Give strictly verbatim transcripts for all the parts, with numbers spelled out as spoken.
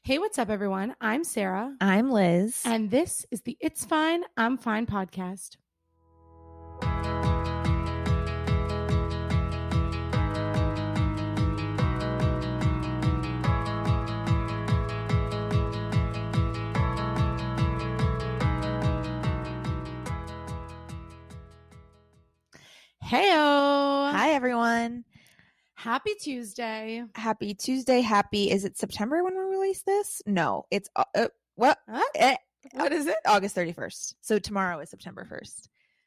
Hey, what's up, everyone? I'm Sarah. I'm Liz. And this is the It's Fine, I'm Fine podcast. Heyo. Hi, everyone. Happy Tuesday. Happy Tuesday. Happy, is it September when we release this? No, it's, uh, uh, what? Huh? Eh, What is it? August thirty-first. So tomorrow is September first.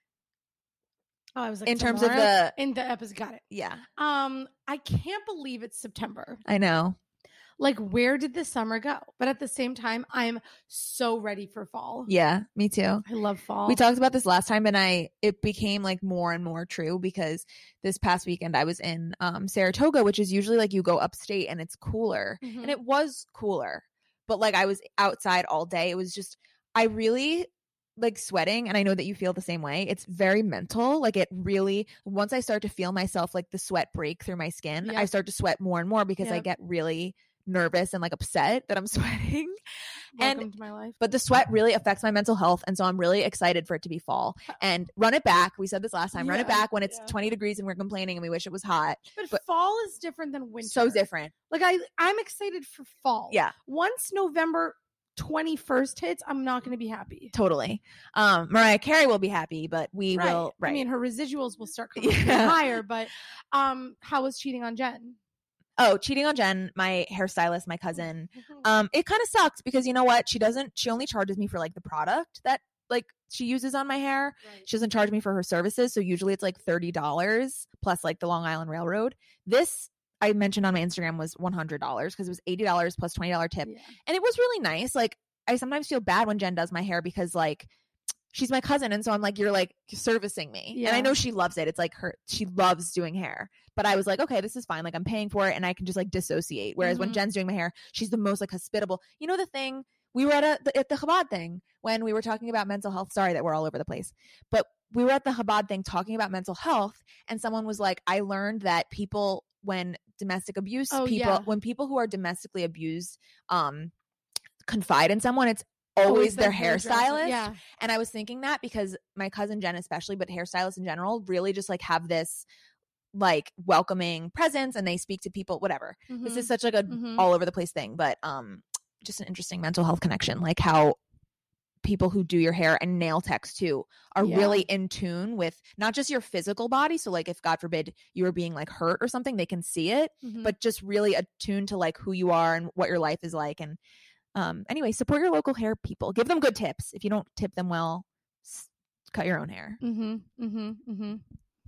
Oh, I was like, In terms of tomorrow? the, in the episode. Got it. yeah, Um, I can't believe it's September. I know. Like, where did the summer go? But at the same time, I'm so ready for fall. Yeah, me too. I love fall. We talked about this last time and I, it became like more and more true because this past weekend I was in um, Saratoga, which is usually like you go upstate and it's cooler. Mhm. And it was cooler, but like I was outside all day. It was just, I really like sweating, and I know that you feel the same way. It's very mental. Like it really, once I start to feel myself, like the sweat break through my skin, Yep. I start to sweat more and more because I Yep. get really nervous and like upset that I'm sweating. Welcome and- to my life. But the sweat really affects my mental health. And so I'm really excited for it to be fall. And run it back. We said this last time. Run it Yeah, back when it's yeah. twenty degrees and we're complaining and we wish it was hot. But, but- fall is different than winter. So different. Like I, I'm excited for fall. Yeah, Once November twenty-first hits, I'm not going to be happy. totally. Um, Mariah Carey will be happy, but we Right. will. Right. I mean, her residuals will start coming in Yeah. higher. But um, how was cheating on Jen? oh, cheating on Jen, my hairstylist, my cousin. Um, it kind of sucked because you know what? She doesn't, she only charges me for like the product that like she uses on my hair. Right. She doesn't charge me for her services. So usually it's like thirty dollars plus like the Long Island Railroad. This I mentioned on my Instagram was one hundred dollars because it was eighty dollars plus twenty dollars tip. Yeah. And it was really nice. Like I sometimes feel bad when Jen does my hair because like she's my cousin. And so I'm like, you're like servicing me. Yeah. And I know she loves it. It's like her, she loves doing hair. But I was like, okay, this is fine. Like I'm paying for it and I can just like dissociate. Whereas when Mhm. Jen's doing my hair, she's the most like hospitable. You know, the thing we were at a, the, at the Chabad thing when we were talking about mental health. Sorry that we're all over the place, but we were at the Chabad thing talking about mental health. And someone was like, I learned that people, when domestic abuse Oh, people, yeah. when people who are domestically abused, um, confide in someone, it's always their hairdresser. hairstylist. Yeah. And I was thinking that because my cousin Jen especially, but hairstylists in general, really just like have this like welcoming presence and they speak to people, whatever. This Mhm. is such like a Mhm. all over the place thing, but um just an interesting mental health connection, like how people who do your hair and nail techs too are Yeah. really in tune with not just your physical body. So like if God forbid you were being like hurt or something, they can see it, Mhm. but just really attuned to like who you are and what your life is like. And um anyway, support your local hair people. Give them good tips. If you don't tip them well, s- cut your own hair. Mhm. Mhm. Mhm.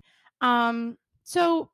Um. So,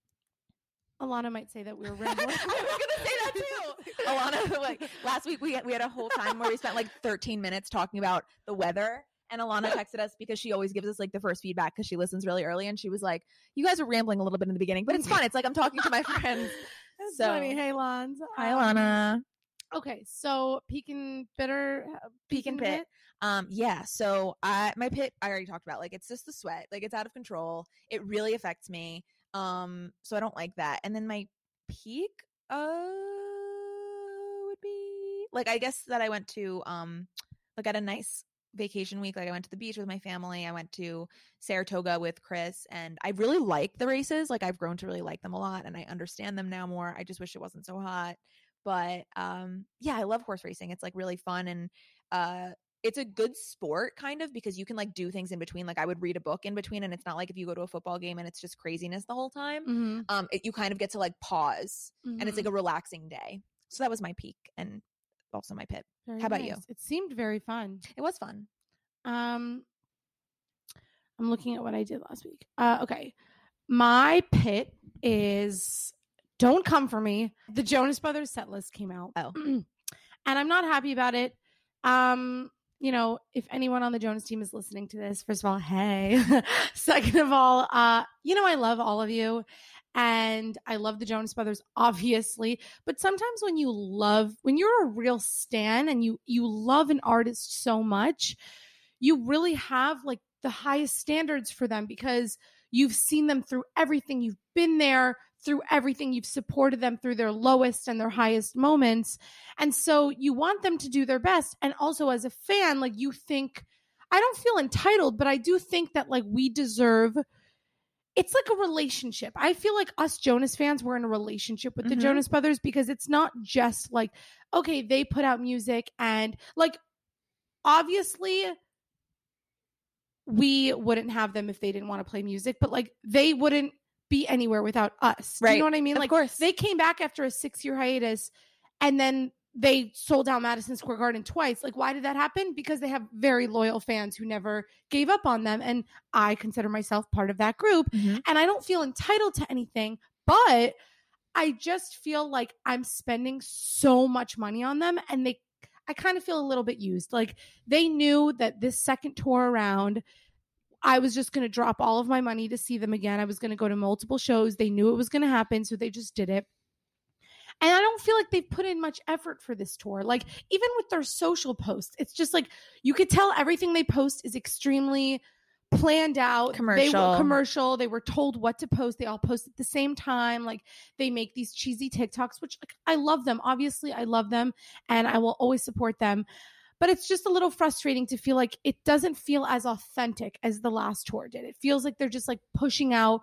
Alana might say that we were rambling. I was gonna say that too. Alana, like last week we had, we had a whole time where we spent like thirteen minutes talking about the weather. And Alana texted us because she always gives us like the first feedback because she listens really early. And she was like, "You guys are rambling a little bit in the beginning, but it's fun. It's like I'm talking to my friends." That's So- funny. Hey, Lons. Hi, Um, Alana. Okay, so peak and bitter, uh, Peak and pit. Um, yeah. So I my pit I already talked about. Like it's just the sweat. Like it's out of control. It really affects me. Um, so I don't like that. And then my peak uh would be like I guess that I went to um like at a nice vacation week. Like I went to the beach with my family. I went to Saratoga with Chris and I really like the races. Like I've grown to really like them a lot and I understand them now more. I just wish it wasn't so hot. But um yeah, I love horse racing. It's like really fun and uh it's a good sport kind of because you can like do things in between. Like I would read a book in between and it's not like if you go to a football game and it's just craziness the whole time. Mm-hmm. Um it, you kind of get to like pause Mm-hmm. and it's like a relaxing day. So that was my peak and also my pit. Very How about nice. you? It seemed very fun. It was fun. Um, I'm looking at what I did last week. Uh, okay, my pit is "Don't Come for Me." The Jonas Brothers set list came out. Oh. and I'm not happy about it. Um, you know, if anyone on the Jonas team is listening to this, first of all, hey. Second of all, uh, you know, I love all of you. And I love the Jonas Brothers, obviously. But sometimes when you love, when you're a real stan and you you love an artist so much, you really have like the highest standards for them because you've seen them through everything. You've been there through everything. You've supported them through their lowest and their highest moments. And so you want them to do their best. And also as a fan, like you think, I don't feel entitled, but I do think that like we deserve, it's like a relationship. I feel like us Jonas fans, we're in a relationship with mm-hmm. the Jonas Brothers, because it's not just like, okay, they put out music and like, obviously we wouldn't have them if they didn't want to play music, but like they wouldn't be anywhere without us. Right. Do you know what I mean? Of like course. They came back after a six year hiatus and then they sold out Madison Square Garden twice. Like, why did that happen? Because they have very loyal fans who never gave up on them. And I consider myself part of that group. Mm-hmm. And I don't feel entitled to anything, but I just feel like I'm spending so much money on them. And they, I kind of feel a little bit used. Like they knew that this second tour around, I was just going to drop all of my money to see them again. I was going to go to multiple shows. They knew it was going to happen. So they just did it. And I don't feel like they've put in much effort for this tour. Like, even with their social posts, it's just like, you could tell everything they post is extremely planned out. Commercial. They were commercial. They were told what to post. They all post at the same time. Like, they make these cheesy TikToks, which like, I love them. Obviously, I love them and I will always support them. But it's just a little frustrating to feel like it doesn't feel as authentic as the last tour did. It feels like they're just like pushing out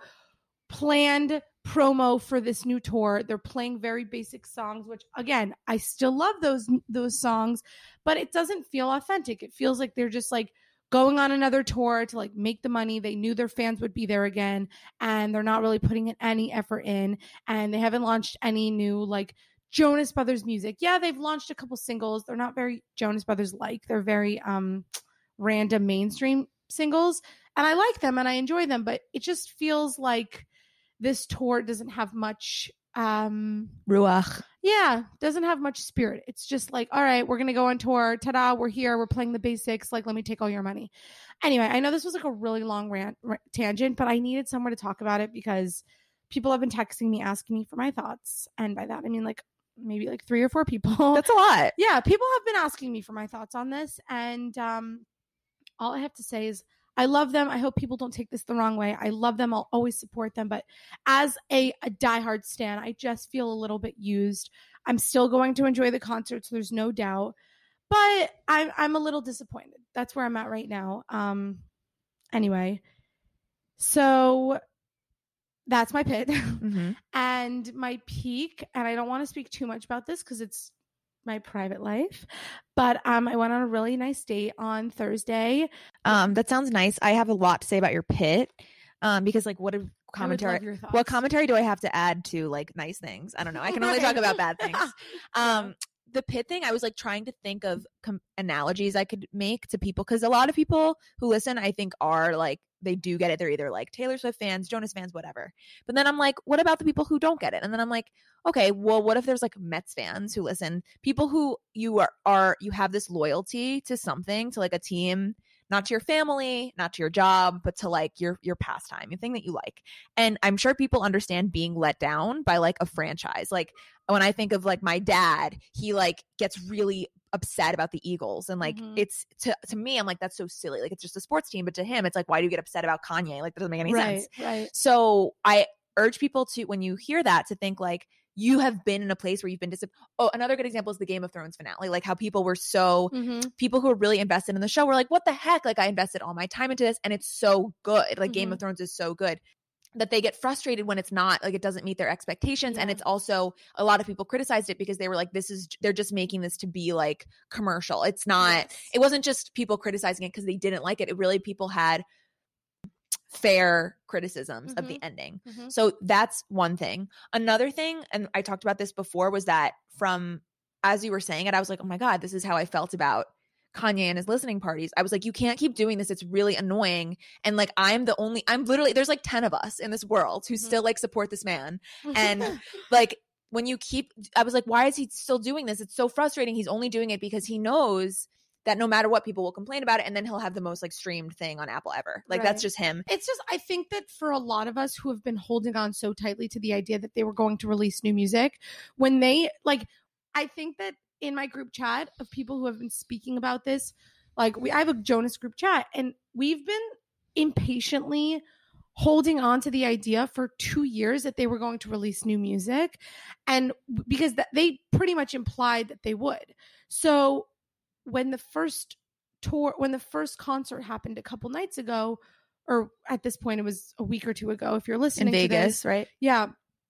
planned promo for this new tour. They're playing very basic songs, which again, I still love those those songs, but it doesn't feel authentic. It feels like they're just like going on another tour to like make the money. They knew their fans would be there again, and they're not really putting any effort in, and they haven't launched any new like Jonas Brothers music. Yeah, they've launched a couple singles. They're not very Jonas Brothers like. They're very um random mainstream singles, and I like them and I enjoy them, but it just feels like this tour doesn't have much um ruach. Yeah, doesn't have much spirit. It's just like, all right, we're gonna go on tour. Ta-da, we're here. We're playing the basics. Like, let me take all your money. Anyway, I know this was like a really long rant r- tangent, but I needed somewhere to talk about it because people have been texting me asking me for my thoughts, and by that I mean like maybe like three or four people. That's a lot. Yeah, people have been asking me for my thoughts on this, and um, all I have to say is I love them. I hope people don't take this the wrong way. I love them. I'll always support them. But as a, a diehard stan, I just feel a little bit used. I'm still going to enjoy the concerts. There's no doubt. But I'm, I'm a little disappointed. That's where I'm at right now. Um. Anyway, so that's my pit. Mm-hmm. And my peak, and I don't want to speak too much about this because it's my private life, but um I went on a really nice date on Thursday. Um that sounds nice. I have a lot to say about your pit, um because like what a commentary what commentary do I have to add to like nice things? I don't know. I can only talk about bad things. Um the pit thing, I was like trying to think of com- analogies I could make to people, because a lot of people who listen, I think, are like, they do get it. They're either like Taylor Swift fans, Jonas fans, whatever. But then I'm like, what about the people who don't get it? And then I'm like, okay, well, what if there's like Mets fans who listen, people who you are, are you have this loyalty to something, to like a team, not to your family, not to your job, but to like your your pastime, your thing that you like. And I'm sure people understand being let down by like a franchise. Like when I think of like my dad, he like gets really upset about the Eagles, and like mm-hmm. it's to to me, I'm like, that's so silly. Like, it's just a sports team, but to him, it's like, why do you get upset about Kanye? Like, that doesn't make any right, sense. Right. So I urge people to, when you hear that, to think like, you have been in a place where you've been dis- oh another good example is the Game of Thrones finale. Like how people were so mm-hmm. people who were really invested in the show were like, what the heck, like I invested all my time into this and it's so good, like mm-hmm. Game of Thrones is so good, that they get frustrated when it's not, like it doesn't meet their expectations. Yeah. And it's also, a lot of people criticized it because they were like, this is, they're just making this to be like commercial. It's not, yes. It wasn't just people criticizing it because they didn't like it. It really, people had fair criticisms mm-hmm. of the ending. Mm-hmm. So that's one thing. Another thing, and I talked about this before, was that from, as you were saying it, I was like, oh my God, this is how I felt about Kanye and his listening parties. I was like, you can't keep doing this. It's really annoying. And like, I'm the only, I'm literally, there's like ten of us in this world who mm-hmm. still like support this man. And like, when you keep, I was like, why is he still doing this? It's so frustrating. He's only doing it because he knows that no matter what, people will complain about it, and then he'll have the most like streamed thing on Apple ever. Like right. That's just him. It's just, I think that for a lot of us who have been holding on so tightly to the idea that they were going to release new music, when they like, I think that in my group chat of people who have been speaking about this, like we, I have a Jonas group chat, and we've been impatiently holding on to the idea for two years that they were going to release new music, and because th- they pretty much implied that they would. So when the first tour, when the first concert happened a couple nights ago, or at this point it was a week or two ago, if you're listening in Vegas, to this, right? Yeah.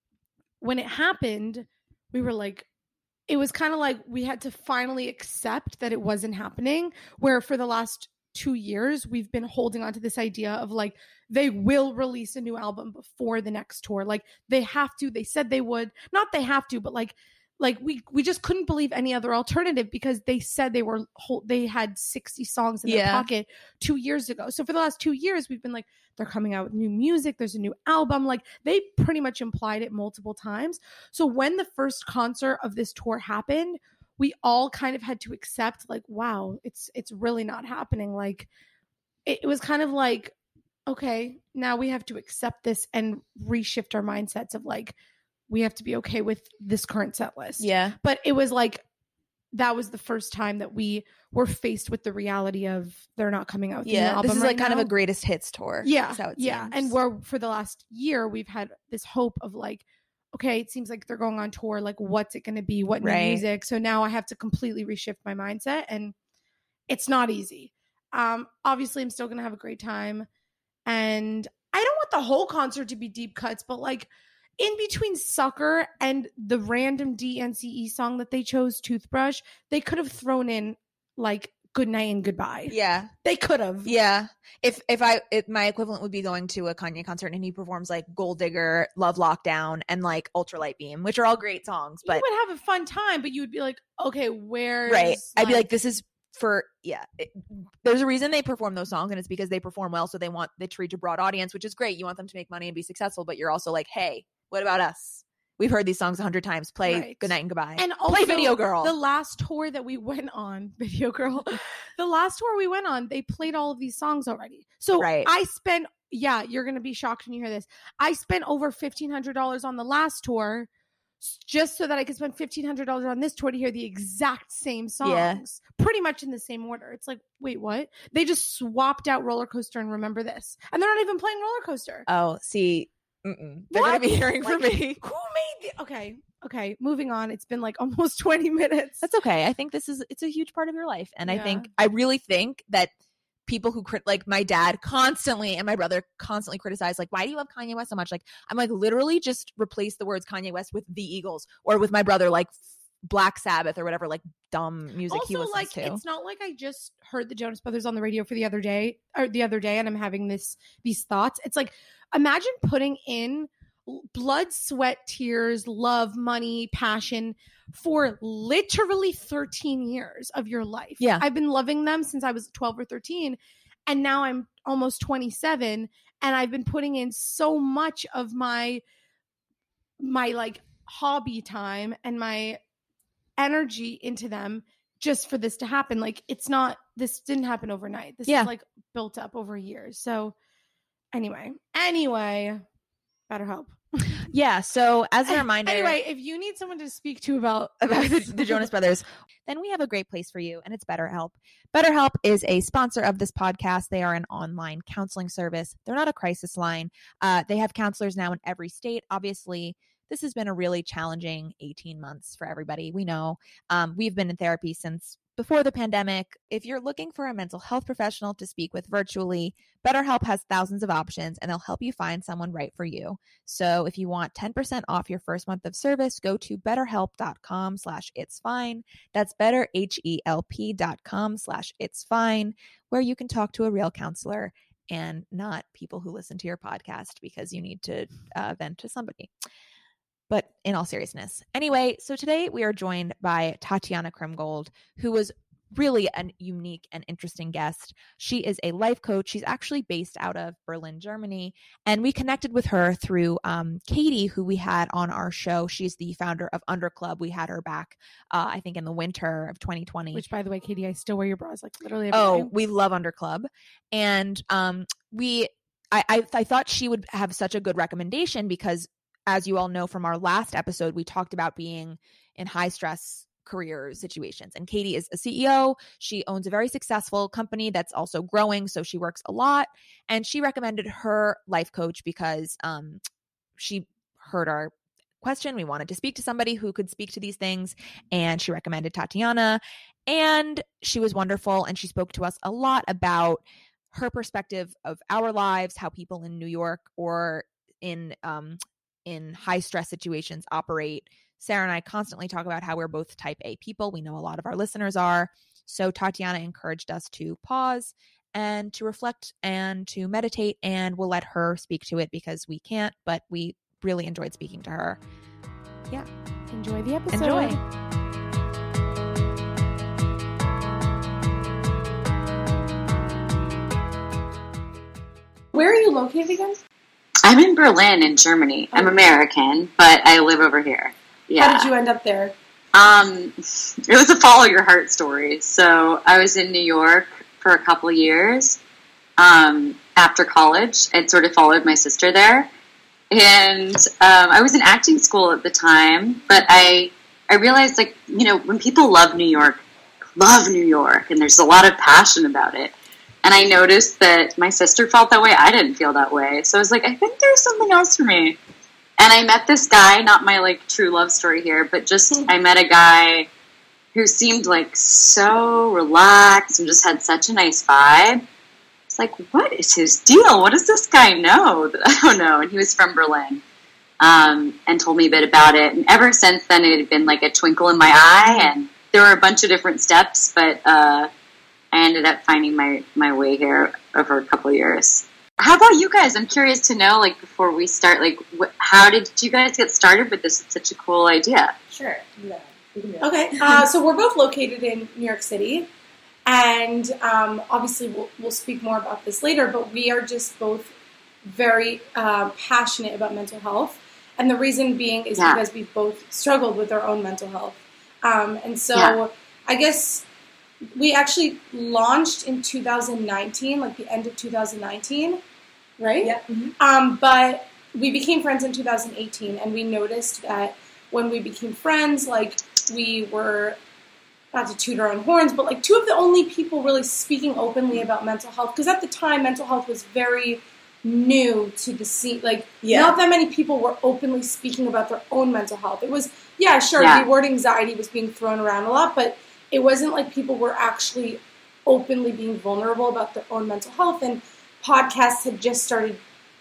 When it happened, we were like, it was kind of like we had to finally accept that it wasn't happening, where for the last two years, we've been holding on to this idea of like, they will release a new album before the next tour. Like they have to, they said they would, not they have to, but like, like we, we just couldn't believe any other alternative because they said they were, whole, they had sixty songs in Yeah. their pocket two years ago. So for the last two years, we've been like, they're coming out with new music. There's a new album. Like they pretty much implied it multiple times. So when the first concert of this tour happened, we all kind of had to accept like, wow, it's it's really not happening. Like it, it was kind of like, okay, now we have to accept this and reshift our mindsets of like, we have to be okay with this current set list. Yeah. But it was like, that was the first time that we were faced with the reality of they're not coming out with Yeah. a new album This is right like kind now. of a greatest hits tour. Yeah. is how it yeah. seems. And we're, for the last year, we've had this hope of like, okay, it seems like they're going on tour. Like, what's it going to be? What new Right. music? So now I have to completely reshift my mindset, and it's not easy. Um, obviously, I'm still going to have a great time, and I don't want the whole concert to be deep cuts, but like in between Sucker and the random D N C E song that they chose, Toothbrush, they could have thrown in like Good Night and Goodbye. Yeah. They could have. Yeah. If if I if my equivalent would be going to a Kanye concert and he performs like Gold Digger, Love Lockdown, and like Ultralight Beam, which are all great songs, but you would have a fun time, but you would be like, okay, where's right. I'd be like, this is for yeah. It, there's a reason they perform those songs, and it's because they perform well, so they want they to reach a broad audience, which is great. You want them to make money and be successful, but you're also like, hey, what about us? We've heard these songs a hundred times. Play Right. Good Night and Goodbye. And also, play Video Girl. The last tour that we went on, Video Girl, the last tour we went on, they played all of these songs already. So Right. I spent, yeah, you're going to be shocked when you hear this. I spent over fifteen hundred dollars on the last tour just so that I could spend fifteen hundred dollars on this tour to hear the exact same songs. Yeah. Pretty much in the same order. It's like, wait, what? They just swapped out Roller Coaster and Remember This. And they're not even playing Roller Coaster. Oh, see, mm-mm. they're What? gonna be hearing from Like, me. Who made the okay? Okay, moving on. It's been like almost twenty minutes. That's okay. I think this is it's a huge part of your life, and I Yeah. think I really think that people who crit like my dad constantly and my brother constantly criticize like, why do you love Kanye West so much? Like, I'm like, literally just replace the words Kanye West with the Eagles, or with my brother like Black Sabbath or whatever like dumb music also, he listens like, to. it's not like I just heard the Jonas Brothers on the radio for the other day or the other day, and I'm having this these thoughts. It's like, imagine putting in blood, sweat, tears, love, money, passion for literally thirteen years of your life. Yeah. I've been loving them since I was twelve or thirteen, and now I'm almost twenty-seven, and I've been putting in so much of my my like hobby time and my energy into them just for this to happen. Like, it's not, this didn't happen overnight. This Yeah. is like built up over years. So anyway, anyway, BetterHelp. Yeah. So as a reminder, Anyway, if you need someone to speak to about about the, the Jonas Brothers, then we have a great place for you, and it's BetterHelp. BetterHelp is a sponsor of this podcast. They are an online counseling service. They're not a crisis line. Uh, they have counselors now in every state. Obviously, this has been a really challenging eighteen months for everybody. We know um, we've been in therapy since before the pandemic. If you're looking for a mental health professional to speak with virtually, BetterHelp has thousands of options, and they'll help you find someone right for you. So if you want ten percent off your first month of service, go to betterhelp.com slash it's fine. That's better, H-E-L-P dot com slash it's fine, where you can talk to a real counselor and not people who listen to your podcast because you need to uh, vent to somebody. But in all seriousness. Anyway, so today we are joined by Tatiana Krimgold, who was really a unique and interesting guest. She is a life coach. She's actually based out of Berlin, Germany. And we connected with her through um, Katie, who we had on our show. She's the founder of Underclub. We had her back, uh, I think, in the winter of twenty twenty. which, by the way, Katie, I still wear your bras like literally every Oh, day. we love Underclub. And um, we, I, I, I thought she would have such a good recommendation because, as you all know from our last episode, we talked about being in high stress career situations. And Katie is a C E O. She owns a very successful company that's also growing. So she works a lot. And she recommended her life coach because um, she heard our question. We wanted to speak to somebody who could speak to these things. And she recommended Tatiana. And she was wonderful. And she spoke to us a lot about her perspective of our lives, how people in New York or in um, in high stress situations operate. Sarah and I constantly talk about how we're both type A people. We know a lot of our listeners are. So Tatiana encouraged us to pause and to reflect and to meditate, and we'll let her speak to it because we can't, but we really enjoyed speaking to her. Yeah. Enjoy the episode. Enjoy. Where are you located again? I'm in Berlin in Germany. I'm American, but I live over here. Yeah. How did you end up there? Um, it was a follow your heart story. So I was in New York for a couple of years. Um, after college, I'd sort of followed my sister there. And um, I was in acting school at the time, but I I realized, like, you know, when people love New York, love New York, and there's a lot of passion about it. And I noticed that my sister felt that way. I didn't feel that way. So I was like, I think there's something else for me. And I met this guy, not my, like, true love story here, but just I met a guy who seemed, like, so relaxed and just had such a nice vibe. It's like, what is his deal? What does this guy know that I don't know? And he was from Berlin um, and told me a bit about it. And ever since then, it had been, like, a twinkle in my eye. And there were a bunch of different steps, but uh, I ended up finding my, my way here over a couple of years. How about you guys? I'm curious to know, like, before we start, like, wh- how did you guys get started with this? It's such a cool idea. Sure. Yeah. Okay, uh, so we're both located in New York City, and um, obviously we'll, we'll speak more about this later, but we are just both very uh, passionate about mental health, and the reason being is Yeah. because we both struggled with our own mental health. Um, and so Yeah. I guess we actually launched in two thousand nineteen, like the end of two thousand nineteen, right? Yeah. Mm-hmm. Um, but we became friends in two thousand eighteen, and we noticed that when we became friends, like, we were, not to toot our own horns, but, like, two of the only people really speaking openly about mental health. Because at the time, mental health was very new to the scene. Like, Yeah. not that many people were openly speaking about their own mental health. It was, yeah, sure, Yeah. the word anxiety was being thrown around a lot, but it wasn't like people were actually openly being vulnerable about their own mental health. And podcasts had just started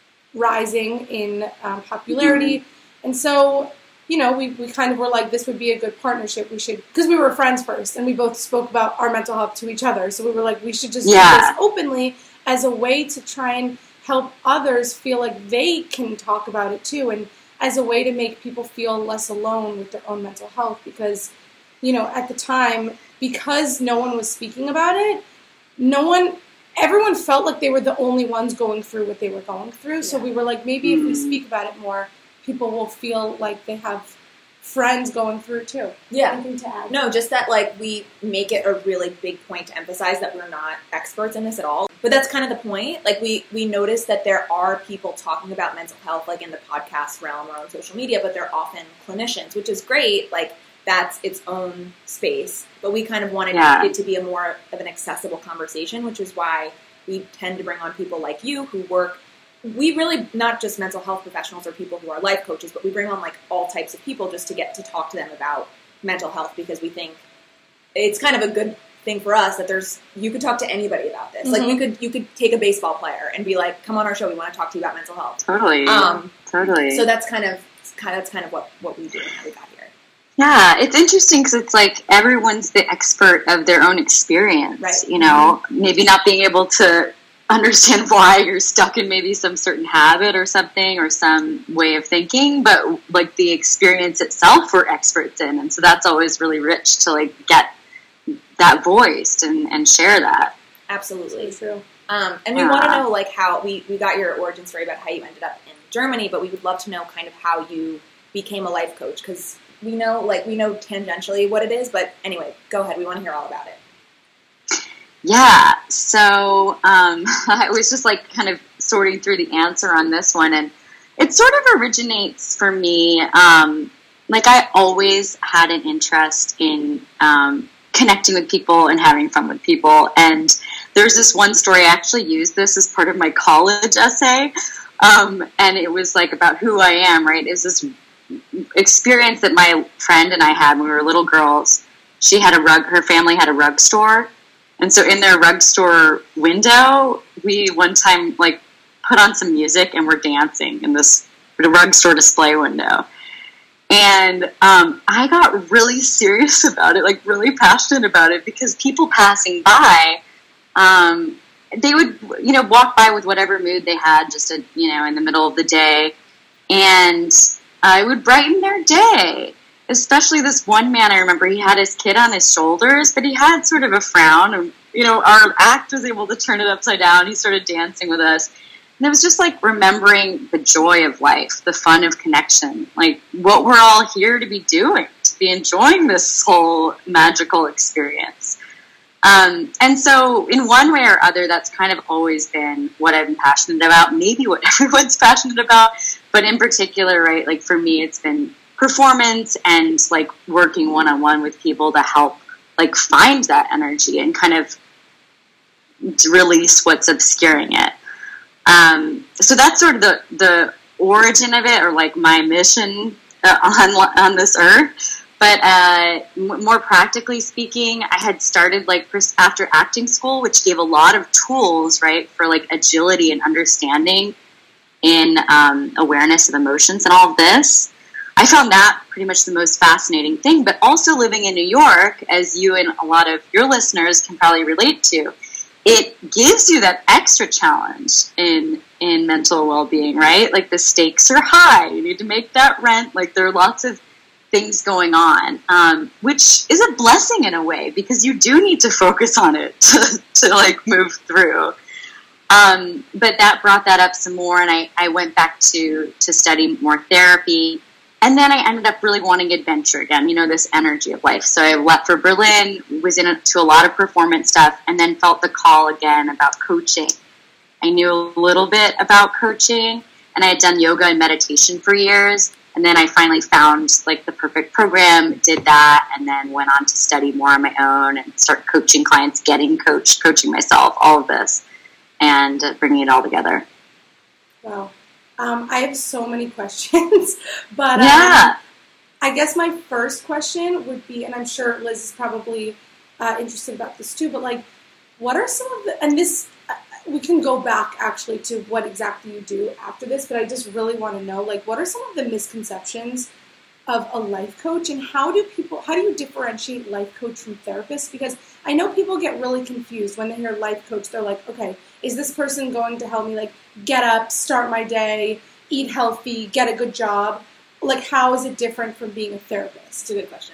rising in um, popularity. Mm-hmm. And so, you know, we, we kind of were like, this would be a good partnership. We should, because we were friends first, and we both spoke about our mental health to each other. So we were like, we should just Yeah. do this openly as a way to try and help others feel like they can talk about it too, and as a way to make people feel less alone with their own mental health. Because, you know, at the time, because no one was speaking about it, no one, everyone felt like they were the only ones going through what they were going through. So Yeah. we were like, maybe if we speak about it more, people will feel like they have friends going through it too. Yeah. Anything to add? No, just that, like, we make it a really big point to emphasize that we're not experts in this at all. But that's kind of the point. Like, we, we notice that there are people talking about mental health, like, in the podcast realm or on social media, but they're often clinicians, which is great. Like, that's its own space. But we kind of wanted Yeah. it to be a more of an accessible conversation, which is why we tend to bring on people like you who work. We really, not just mental health professionals or people who are life coaches, but we bring on, like, all types of people just to get to talk to them about mental health, because we think it's kind of a good thing for us that there's, you could talk to anybody about this. Mm-hmm. Like, you could, you could take a baseball player and be like, come on our show, we want to talk to you about mental health. Totally. Um, totally. So that's kind of, kind of, that's kind of what, what we do and how we got here. Yeah, it's interesting because it's like everyone's the expert of their own experience, Right. you know, maybe not being able to understand why you're stuck in maybe some certain habit or something or some way of thinking, but like the experience itself we're experts in. And so that's always really rich to like get that voiced and, and share that. Absolutely. So true. Um, and we Yeah. want to know, like, how we, we got your origin story about how you ended up in Germany, but we would love to know kind of how you became a life coach, because we know, like, we know tangentially what it is, but anyway, go ahead. We want to hear all about it. Yeah, so um, I was just like kind of sorting through the answer on this one, and it sort of originates for me um, like I always had an interest in um, connecting with people and having fun with people. And there's this one story, I actually used this as part of my college essay. Um, and it was like about who I am, right? Is this experience that my friend and I had when we were little girls. She had a rug, her family had a rug store. And so in their rug store window, we one time like put on some music and we're dancing in this rug store display window. And um, I got really serious about it, like really passionate about it, because people passing by, um, they would, you know, walk by with whatever mood they had just, a, you know, in the middle of the day. And I would brighten their day. Especially this one man, I remember he had his kid on his shoulders, but he had sort of a frown. And, you know, our act was able to turn it upside down. He started dancing with us. And it was just like remembering the joy of life, the fun of connection, like what we're all here to be doing, to be enjoying this whole magical experience. Um, and so in one way or other, that's kind of always been what I've been passionate about, maybe what everyone's passionate about. But in particular, right, like for me, it's been performance and like working one-on-one with people to help like find that energy and kind of release what's obscuring it. Um, so that's sort of the, the origin of it, or like my mission uh, on, on this earth. But uh, m- more practically speaking, I had started like pers- after acting school, which gave a lot of tools, right, for like agility and understanding in um, awareness of emotions and all of this. I found that pretty much the most fascinating thing. But also living in New York, as you and a lot of your listeners can probably relate to, it gives you that extra challenge in in mental well-being, right? Like the stakes are high. You need to make that rent. Like there are lots of things going on, um, which is a blessing in a way, because you do need to focus on it to, to like move through. Um, but that brought that up some more, and I, I went back to, to study more therapy. And then I ended up really wanting adventure again, you know, this energy of life. So I left for Berlin, was into a lot of performance stuff, and then felt the call again about coaching. I knew a little bit about coaching, and I had done yoga and meditation for years. And then I finally found like the perfect program, did that, and then went on to study more on my own and start coaching clients, getting coached, coaching myself, all of this, and uh, bringing it all together. Wow. Um, I have so many questions, but um, yeah. I guess my first question would be, and I'm sure Liz is probably uh, interested about this too, but like, what are some of the, and this, uh, we can go back actually to what exactly you do after this, but I just really want to know, like, what are some of the misconceptions of a life coach, and how do people, how do you differentiate life coach from therapist? Because I know people get really confused when they hear life coach. They're like, okay, is this person going to help me like get up, start my day, eat healthy, get a good job? Like, how is it different from being a therapist? It's a good question.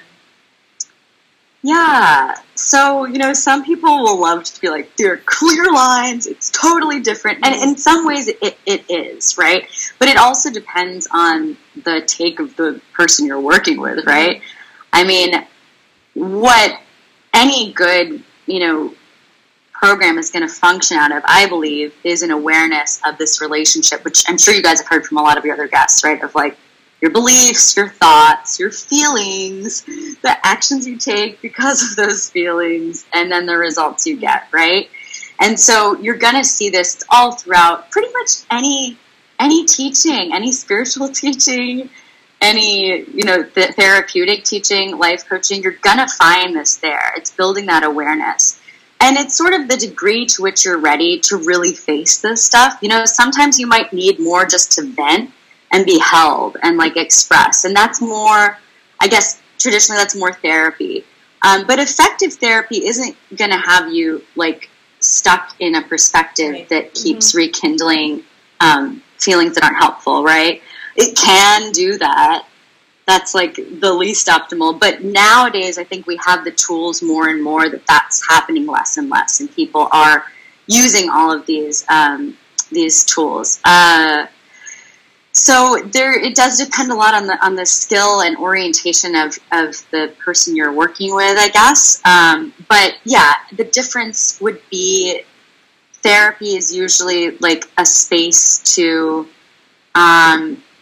Yeah. So, you know, some people will love to be like, there are clear lines, it's totally different. And in some ways it, it is, right? But it also depends on the take of the person you're working with, right? I mean, what any good, you know, program is going to function out of, I believe, is an awareness of this relationship, which I'm sure you guys have heard from a lot of your other guests, right? Of like, your beliefs, your thoughts, your feelings, the actions you take because of those feelings, and then the results you get, right? And so you're going to see this all throughout pretty much any any teaching, any spiritual teaching, any, you know, the therapeutic teaching, life coaching. You're going to find this there. It's building that awareness. And it's sort of the degree to which you're ready to really face this stuff. You know, sometimes you might need more just to vent and be held and like express. And that's more, I guess, traditionally that's more therapy. Um, but effective therapy isn't going to have you like stuck in a perspective right. that keeps mm-hmm. rekindling um, feelings that aren't helpful, right? It can do that. That's like the least optimal. But nowadays, I think we have the tools more and more that that's happening less and less. And people are using all of these, um, these tools. Uh, So there, it does depend a lot on the on the skill and orientation of, of the person you're working with, I guess. Um, but yeah, the difference would be therapy is usually like a space to um,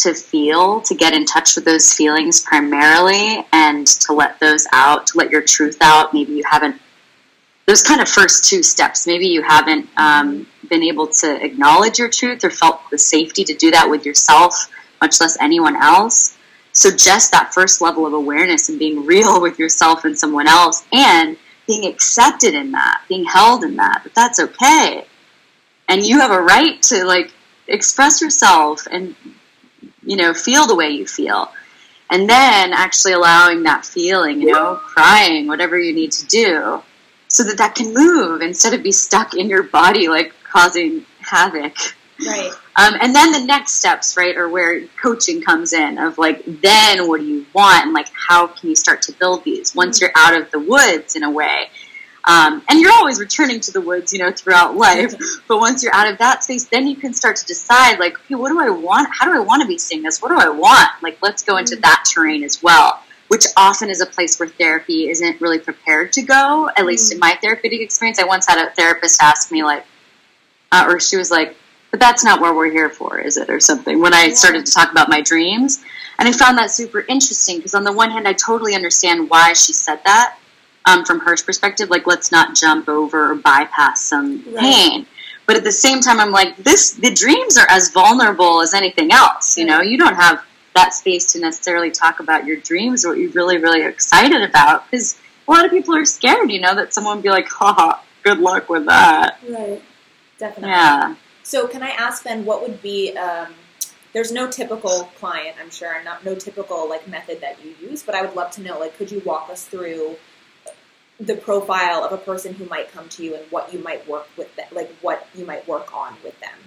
to feel, to get in touch with those feelings primarily, and to let those out, to let your truth out. Maybe you haven't, those kind of first two steps, maybe you haven't um, been able to acknowledge your truth or felt the safety to do that with yourself, much less anyone else. So just that first level of awareness and being real with yourself and someone else, and being accepted in that, being held in that, that that's okay. And you have a right to, like, express yourself and, you know, feel the way you feel. And then actually allowing that feeling, you know, crying, whatever you need to do, so that that can move instead of be stuck in your body, like, causing havoc. Right. Um, and then the next steps, right, are where coaching comes in, of, like, then what do you want, and, like, how can you start to build these once you're out of the woods, in a way. Um, and you're always returning to the woods, you know, throughout life. But once you're out of that space, then you can start to decide, like, okay, what do I want? How do I want to be seeing this? What do I want? Like, let's go into that terrain as well, which often is a place where therapy isn't really prepared to go, at least in my therapeutic experience. I once had a therapist ask me, like, uh, or she was like, but that's not what we're here for, is it? Or something, when I started to talk about my dreams. And I found that super interesting, because on the one hand, I totally understand why she said that. Um, from her perspective, like, let's not jump over or bypass some Right. pain. But at the same time, I'm like, this, the dreams are as vulnerable as anything else. You know, you don't have that space to necessarily talk about your dreams or what you're really, really excited about, because a lot of people are scared, you know, that someone would be like, haha, good luck with that. Right. Definitely. Yeah. So can I ask then, what would be, um, there's no typical client, I'm sure, and not no typical, like, method that you use, but I would love to know, like, could you walk us through the profile of a person who might come to you and what you might work with them, like what you might work on with them?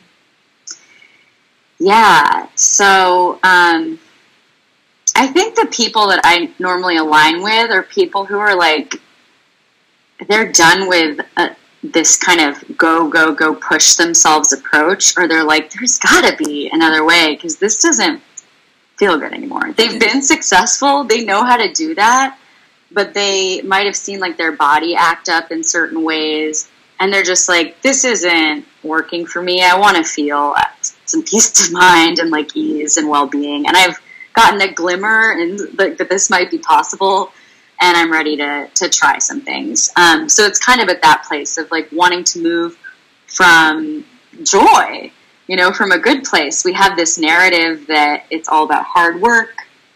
Yeah. So um, I think the people that I normally align with are people who are, like, they're done with a, this kind of go, go, go, push themselves approach, or they're like, there's got to be another way, because this doesn't feel good anymore. They've been successful. They know how to do that. But they might have seen, like, their body act up in certain ways, and they're just like, this isn't working for me. I want to feel some peace of mind and, like, ease and well-being. And I've gotten a glimmer and, like, that this might be possible, and I'm ready to, to try some things. Um, so it's kind of at that place of, like, wanting to move from joy, you know, from a good place. We have this narrative that it's all about hard work,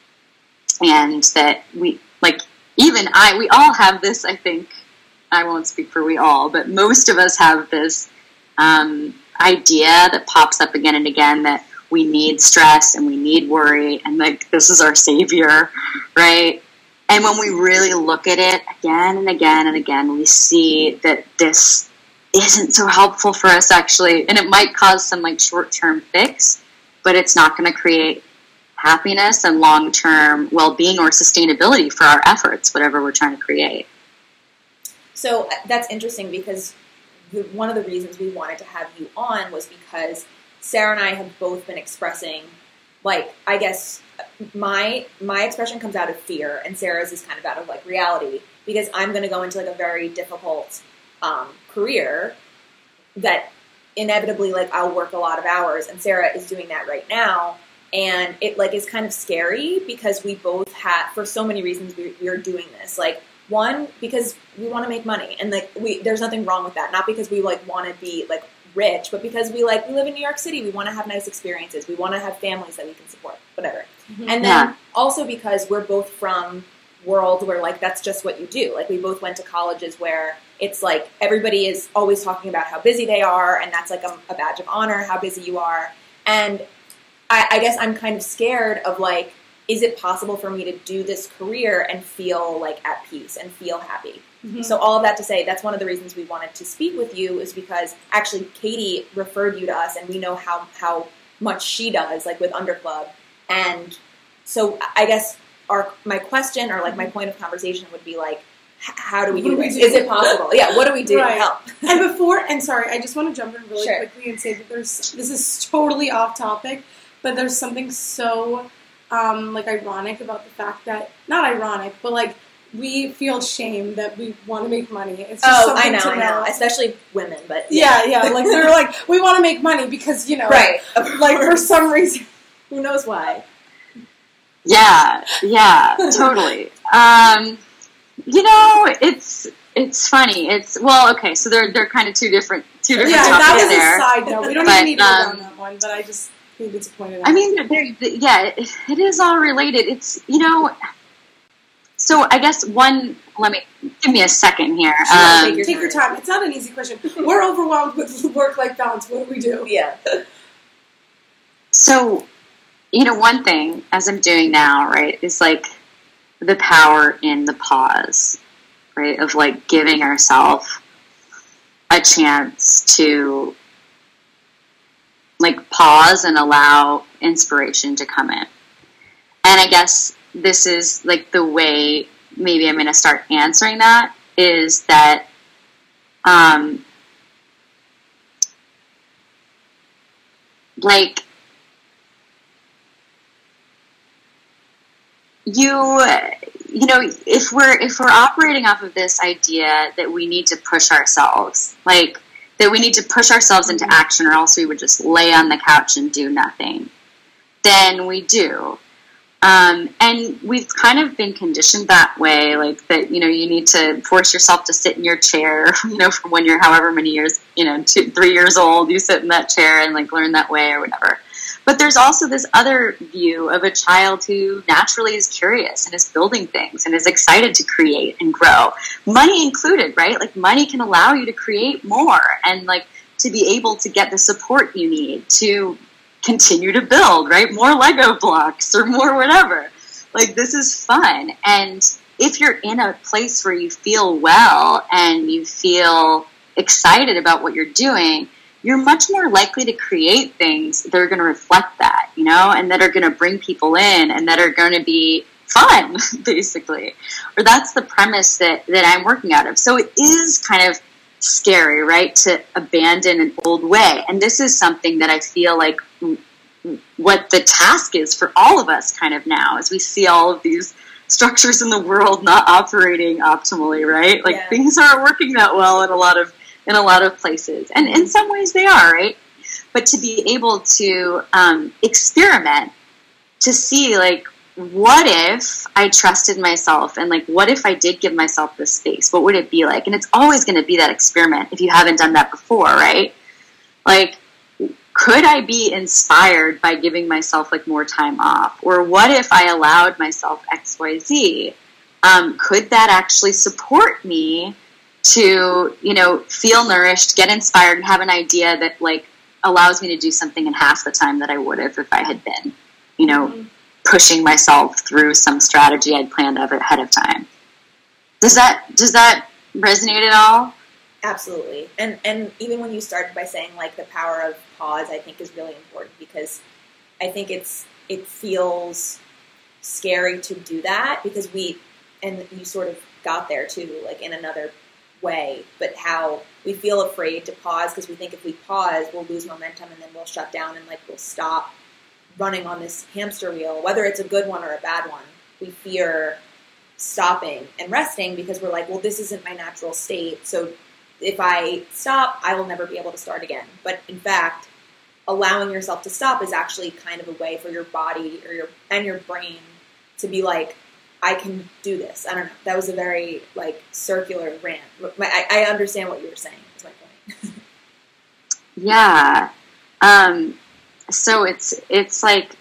and that we, like, even I, we all have this, I think, I won't speak for we all, but most of us have this um, idea that pops up again and again that we need stress and we need worry, and, like, this is our savior, right? And when we really look at it again and again and again, we see that this isn't so helpful for us, actually, and it might cause some, like, short-term fix, but it's not going to create happiness and long-term well-being or sustainability for our efforts, whatever we're trying to create. So that's interesting, because the, one of the reasons we wanted to have you on was because Sarah and I have both been expressing, like, I guess my my expression comes out of fear, and Sarah's is kind of out of, like, reality, because I'm going to go into, like, a very difficult um, career that inevitably, like, I'll work a lot of hours, and Sarah is doing that right now. And it, like, is kind of scary, because we both have, for so many reasons, we, we are doing this. Like, one, because we want to make money, and, like, we there's nothing wrong with that. Not because we, like, want to be, like, rich, but because we, like, we live in New York City. We want to have nice experiences. We want to have families that we can support, whatever. Mm-hmm. And then Yeah. also because we're both from world where, like, that's just what you do. Like, we both went to colleges where it's like everybody is always talking about how busy they are, and that's, like, a, a badge of honor, how busy you are. And I, I guess I'm kind of scared of, like, is it possible for me to do this career and feel, like, at peace and feel happy? Mm-hmm. So all of that to say, that's one of the reasons we wanted to speak with you, is because actually Katie referred you to us, and we know how, how much she does, like, with Underclub. And so I guess our my question, or, like, my point of conversation would be, like, how do we do this? Is it possible? Yeah, what do we do right. to help? And before, and sorry, I just want to jump in really Sure. quickly and say that there's, this is totally off topic, but there's something so, um, like, ironic about the fact that, not ironic, but, like, we feel shame that we want to make money. It's just Oh, something I know, to I know. Especially women, but Yeah, yeah, like, they're like, we want to make money because, you know, right. Of like, for course. some reason, Who knows why? Yeah, yeah, totally. Um, you know, it's it's funny. It's well, okay. So they're they're kind of two different two different Yeah, topics that was there. a side note. We don't But, even need to go um, down that one, but I just needed to point it out. I mean, they're, yeah, it, it is all related. It's you know. So I guess one. Let me give me a second here. Sure, Um, take your Take your time. It's not an easy question. We're overwhelmed with work-life balance. What do we do? Yeah. So, you know, one thing as I'm doing now, right, is like the power in the pause, right, of like giving ourselves a chance to like pause and allow inspiration to come in. And I guess this is like the way maybe I'm going to start answering that is that, um, like, you, you know, if we're, if we're operating off of this idea that we need to push ourselves, like that we need to push ourselves into action or else we would just lay on the couch and do nothing, then we do. Um, and we've kind of been conditioned that way, like that, you know, you need to force yourself to sit in your chair, you know, from when you're however many years, you know, two, three years old, you sit in that chair and like learn that way or whatever. But there's also this other view of a child who naturally is curious and is building things and is excited to create and grow. Money included, right? Like money can allow you to create more and like to be able to get the support you need to continue to build, right? More Lego blocks or more whatever. Like this is fun. And if you're in a place where you feel well and you feel excited about what you're doing, you're much more likely to create things that are going to reflect that, you know, and that are going to bring people in and that are going to be fun, basically. Or that's the premise that, that I'm working out of. So it is kind of scary, right, to abandon an old way. And this is something that I feel like what the task is for all of us kind of now, as we see all of these structures in the world not operating optimally, right? Like Yeah. things aren't working that well in a lot of in a lot of places. And in some ways they are, right? But to be able to um, experiment, to see like, what if I trusted myself and like, what if I did give myself this space? What would it be like? And it's always going to be that experiment if you haven't done that before, right? Like, could I be inspired by giving myself like more time off? Or what if I allowed myself X, Y, Z? Um, could that actually support me to, you know, feel nourished, get inspired, and have an idea that like allows me to do something in half the time that I would have if I had been, you know, mm-hmm. pushing myself through some strategy I'd planned ahead of time. Does that does that resonate at all? Absolutely. And and even when you started by saying like the power of pause, I think is really important because I think it's it feels scary to do that because we and you sort of got there too, like in another way, but how we feel afraid to pause because we think if we pause we'll lose momentum and then we'll shut down and like we'll stop running on this hamster wheel, whether it's a good one or a bad one. We fear stopping and resting because we're like, well, this isn't my natural state, so if I stop, I will never be able to start again. But in fact, allowing yourself to stop is actually kind of a way for your body or your and your brain to be like, I can do this. I don't know. That was a very like circular rant. I, I understand what you were saying. Is my point. Yeah. Um, so it's it's like,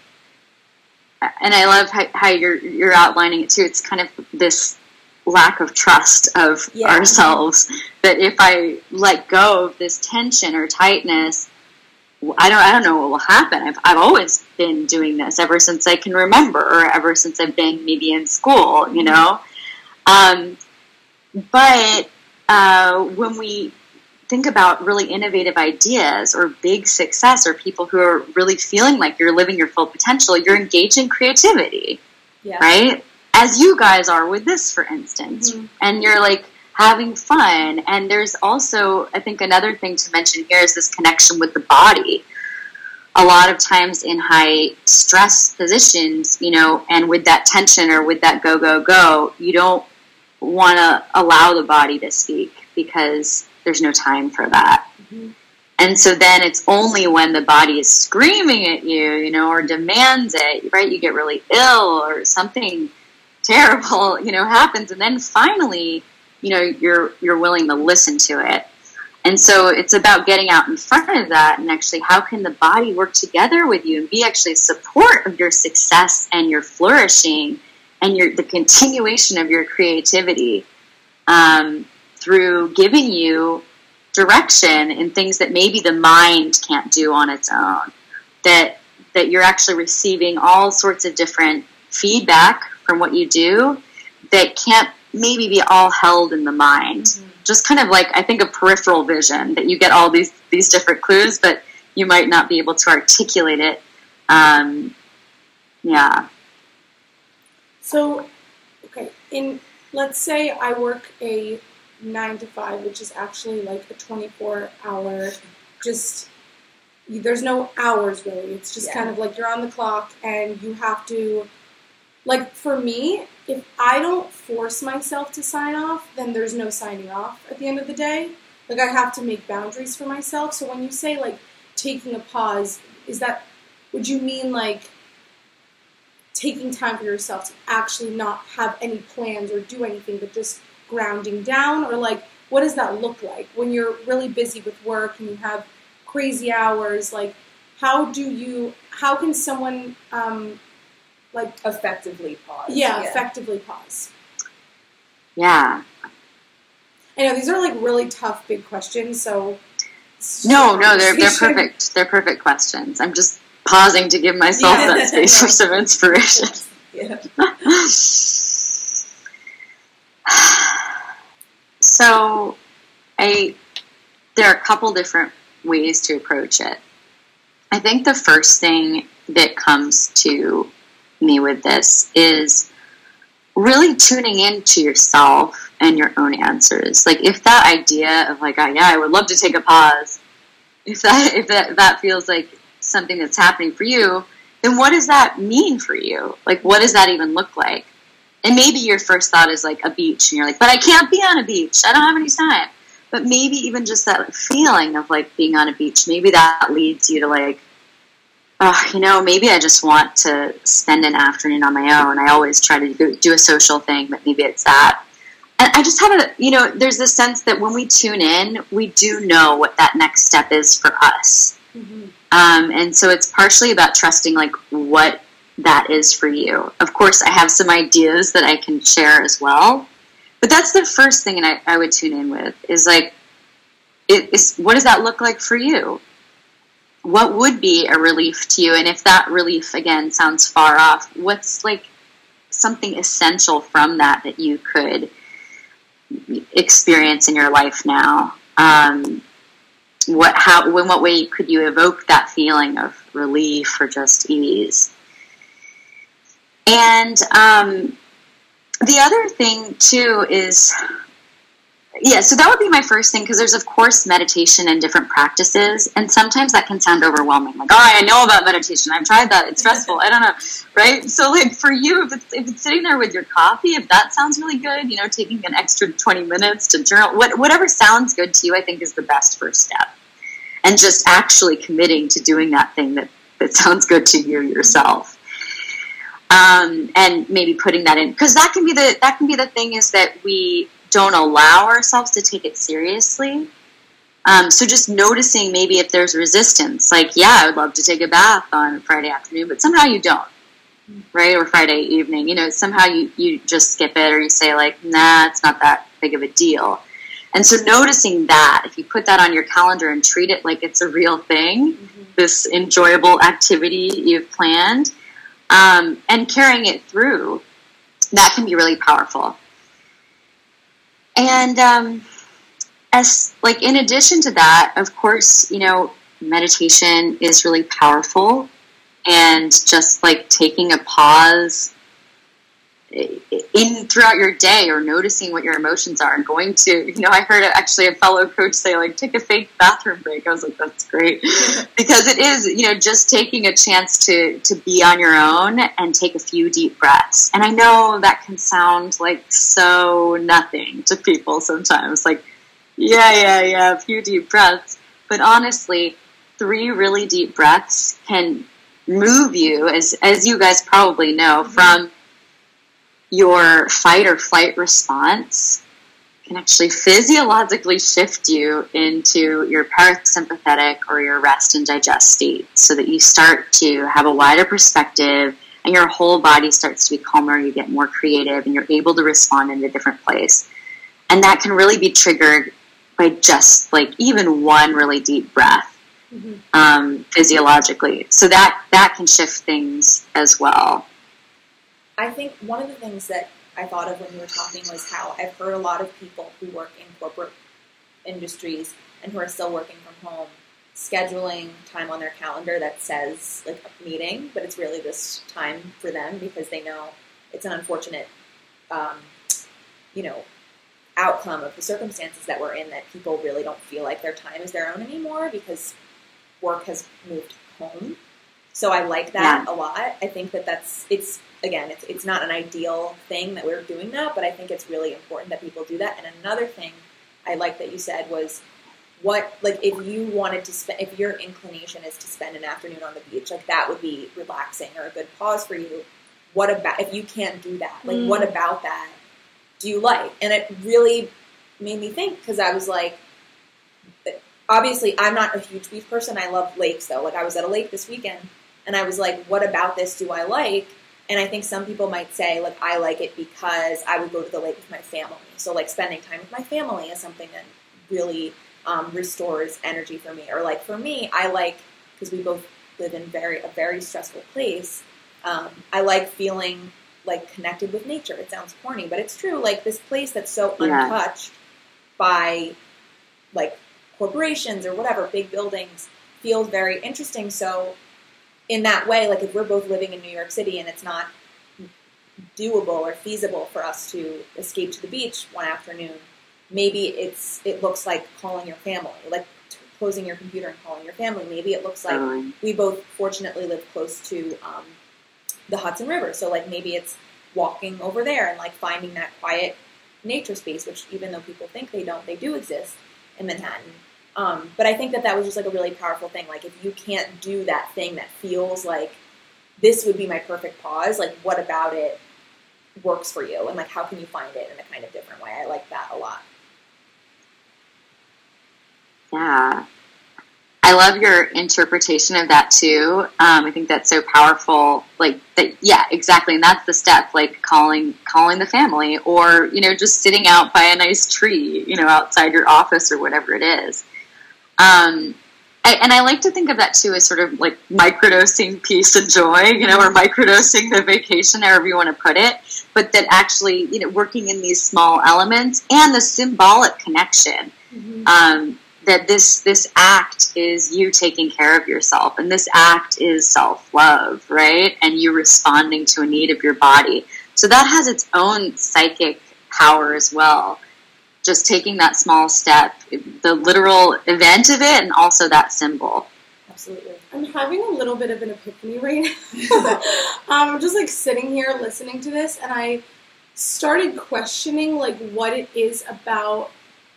and I love how, how you're you're outlining it too. It's kind of this lack of trust of yeah. ourselves that if I let go of this tension or tightness, I don't I don't know what will happen. I've I've always been doing this ever since I can remember, or ever since I've been maybe in school, you know. Um, but uh, when we think about really innovative ideas or big success or people who are really feeling like you're living your full potential, you're engaged in creativity, yeah. right? As you guys are with this, for instance, mm-hmm. and you're like having fun. And there's also, I think another thing to mention here is this connection with the body. A lot of times in high stress positions, you know, and with that tension or with that go, go, go, you don't want to allow the body to speak because there's no time for that. Mm-hmm. And so then it's only when the body is screaming at you, you know, or demands it, right? You get really ill or something terrible, you know, happens. And then finally, you know, you're, you're willing to listen to it. And so it's about getting out in front of that and actually how can the body work together with you and be actually support of your success and your flourishing and your, the continuation of your creativity, um, through giving you direction in things that maybe the mind can't do on its own, that that you're actually receiving all sorts of different feedback from what you do that can't maybe be all held in the mind. Mm-hmm. Just kind of like, I think, a peripheral vision, that you get all these these different clues, but you might not be able to articulate it. Um, yeah. So, okay, in let's say I work a nine to five, which is actually like a twenty-four hour, just, there's no hours really. It's just yeah. kind of like you're on the clock and you have to, like for me, if I don't force myself to sign off, then there's no signing off at the end of the day. Like I have to make boundaries for myself. So when you say like taking a pause, is that, would you mean like taking time for yourself to actually not have any plans or do anything, but just grounding down? Or like, what does that look like when you're really busy with work and you have crazy hours? Like, how do you, how can someone, um, like effectively pause? Yeah, yeah, effectively pause. Yeah. I know these are like really tough, big questions. So no, no, they're they're perfect. They're perfect questions. I'm just pausing to give myself yeah, that space for some inspiration. Yeah. So, I there are a couple different ways to approach it. I think the first thing that comes to me with this is really tuning into yourself and your own answers. Like if that idea of like, oh, yeah, I would love to take a pause, if that if that, that feels like something that's happening for you, then what does that mean for you? Like what does that even look like? And maybe your first thought is like a beach, and you're like, but I can't be on a beach. I don't have any time. But maybe even just that feeling of like being on a beach, maybe that leads you to like, oh, you know, maybe I just want to spend an afternoon on my own. I always try to do, do a social thing, but maybe it's that. And I just have a, you know, there's this sense that when we tune in, we do know what that next step is for us. Mm-hmm. Um, and so it's partially about trusting like what that is for you. Of course, I have some ideas that I can share as well. But that's the first thing I, I would tune in with is like, it, is, what does that look like for you? What would be a relief to you? And if that relief, again, sounds far off, what's like something essential from that that you could experience in your life now? Um, what, how, in what way could you evoke that feeling of relief or just ease? And um, the other thing, too, is, yeah, so that would be my first thing, because there's, of course, meditation and different practices, and sometimes that can sound overwhelming. Like, all right, I know about meditation. I've tried that. It's stressful. I don't know, right? So, like, for you, if it's, if it's sitting there with your coffee, if that sounds really good, you know, taking an extra twenty minutes to journal, what, whatever sounds good to you, I think is the best first step. And just actually committing to doing that thing that, that sounds good to you yourself. Um, and maybe putting that in, because that can be the that can be the thing is that we don't allow ourselves to take it seriously. Um, so just noticing maybe if there's resistance, like, yeah, I would love to take a bath on Friday afternoon, but somehow you don't, right? Or Friday evening, you know, somehow you, you just skip it, or you say like, nah, it's not that big of a deal. And so noticing that, if you put that on your calendar and treat it like it's a real thing, mm-hmm. this enjoyable activity you've planned, Um, and carrying it through, that can be really powerful. And um, as like in addition to that, of course, you know, meditation is really powerful, and just like taking a pause in throughout your day, or noticing what your emotions are, and going to, you know, I heard actually a fellow coach say like, take a fake bathroom break. I was like, that's great. Because it is, you know, just taking a chance to, to be on your own and take a few deep breaths. And I know that can sound like so nothing to people sometimes, like, yeah, yeah, yeah, a few deep breaths. but honestly, three really deep breaths can move you, as as you guys probably know, from your fight or flight response, can actually physiologically shift you into your parasympathetic or your rest and digest state, so that you start to have a wider perspective and your whole body starts to be calmer, you get more creative, and you're able to respond in a different place. And that can really be triggered by just like even one really deep breath, mm-hmm. um, physiologically. So that, that can shift things as well. I think one of the things that I thought of when you were talking was how I've heard a lot of people who work in corporate industries and who are still working from home scheduling time on their calendar that says like a meeting, but it's really this time for them because they know it's an unfortunate, um, you know, outcome of the circumstances that we're in, that people really don't feel like their time is their own anymore because work has moved home. So I like that yeah. a lot. I think that that's, it's, again, it's it's not an ideal thing that we're doing that, but I think it's really important that people do that. And another thing I like that you said was, what, like, if you wanted to spend, if your inclination is to spend an afternoon on the beach, like, that would be relaxing or a good pause for you. What about, if you can't do that, like, mm. what about that do you like? And it really made me think, because I was like, obviously, I'm not a huge beach person. I love lakes, though. Like, I was at a lake this weekend, and I was like, what about this do I like? And I think some people might say, like, I like it because I would go to the lake with my family. So, like, spending time with my family is something that really um, restores energy for me. Or, like, for me, I like, because we both live in very a very stressful place, um, I like feeling, like, connected with nature. It sounds corny, but it's true. Like, this place that's so yeah. untouched by, like, corporations or whatever, big buildings, feels very interesting. So in that way, like, if we're both living in New York City and it's not doable or feasible for us to escape to the beach one afternoon, maybe it's it looks like calling your family, like t- closing your computer and calling your family. Maybe it looks like um, we both fortunately live close to um, the Hudson River, so, like, maybe it's walking over there and, like, finding that quiet nature space, which even though people think they don't, they do exist in Manhattan. Um, but I think that that was just, like, a really powerful thing. Like, if you can't do that thing that feels like this would be my perfect pause, like, what about it works for you? And, like, how can you find it in a kind of different way? I like that a lot. Yeah. I love your interpretation of that, too. Um, I think that's so powerful. Like, that, yeah, exactly. And that's the step, like, calling calling the family, or, you know, just sitting out by a nice tree, you know, outside your office or whatever it is. Um, I, and I like to think of that, too, as sort of like microdosing peace and joy, you know, or microdosing the vacation, however you want to put it, but that actually, you know, working in these small elements and the symbolic connection, mm-hmm. um, that this, this act is you taking care of yourself, and this act is self-love, right? And you responding to a need of your body. So that has its own psychic power as well. Just taking that small step, the literal event of it, and also that symbol. Absolutely. I'm having a little bit of an epiphany right now. um, I'm just, like, sitting here listening to this, and I started questioning, like, what it is about,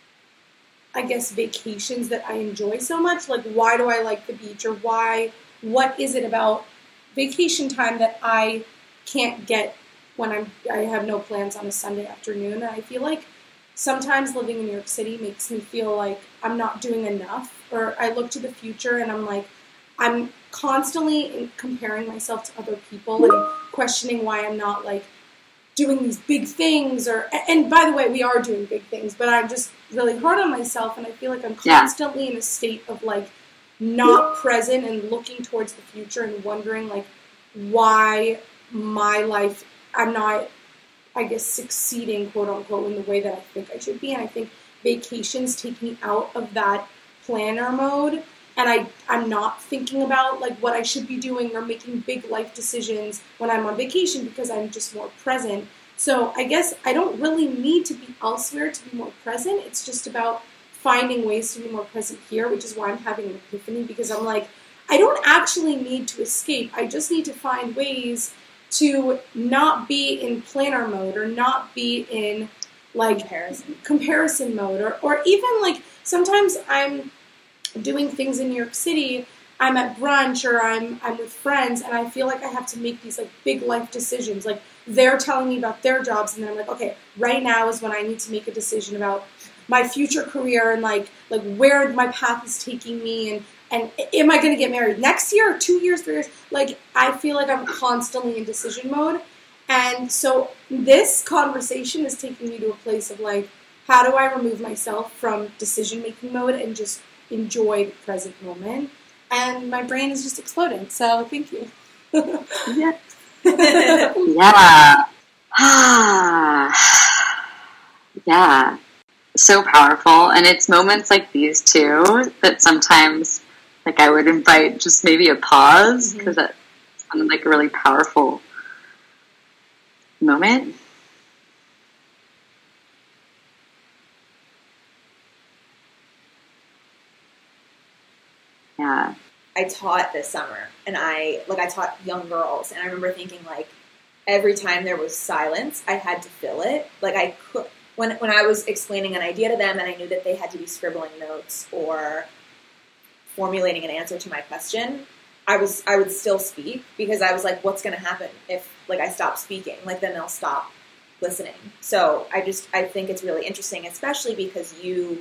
I guess, vacations that I enjoy so much. Like, why do I like the beach, or why, what is it about vacation time that I can't get when I'm, I have no plans on a Sunday afternoon? And I feel like sometimes living in New York City makes me feel like I'm not doing enough, or I look to the future and I'm like, I'm constantly comparing myself to other people and questioning why I'm not, like, doing these big things. Or, and by the way, we are doing big things, but I'm just really hard on myself, and I feel like I'm constantly yeah. in a state of, like, not present and looking towards the future and wondering, like, why my life, I'm not, I guess, succeeding, quote unquote, in the way that I think I should be. And I think vacations take me out of that planner mode, and I, I'm not thinking about, like, what I should be doing or making big life decisions when I'm on vacation, because I'm just more present. So I guess I don't really need to be elsewhere to be more present. It's just about finding ways to be more present here, which is why I'm having an epiphany, because I'm like, I don't actually need to escape. I just need to find ways to not be in planner mode, or not be in, like, comparison, comparison mode, or, or even, like, sometimes I'm, doing things in New York City, I'm at brunch or I'm I'm with friends, and I feel like I have to make these like big life decisions. Like they're telling me about their jobs, and then I'm like, okay, right now is when I need to make a decision about my future career and like like where my path is taking me, and and am I going to get married next year or two years, three years? Like I feel like I'm constantly in decision mode, and so this conversation is taking me to a place of like, how do I remove myself from decision making mode and just enjoy the present moment? And my brain is just exploding. So thank you. Yeah. Yeah. Yeah. So powerful. And it's moments like these too that sometimes like I would invite just maybe a pause, because mm-hmm. that sounded like a really powerful moment. Yeah. I taught this summer, and I like I taught young girls, and I remember thinking like every time there was silence, I had to fill it. Like I could when when I was explaining an idea to them, and I knew that they had to be scribbling notes or formulating an answer to my question, I was I would still speak, because I was like, what's going to happen if like I stop speaking? Like then they'll stop listening. So I just I think it's really interesting, especially because you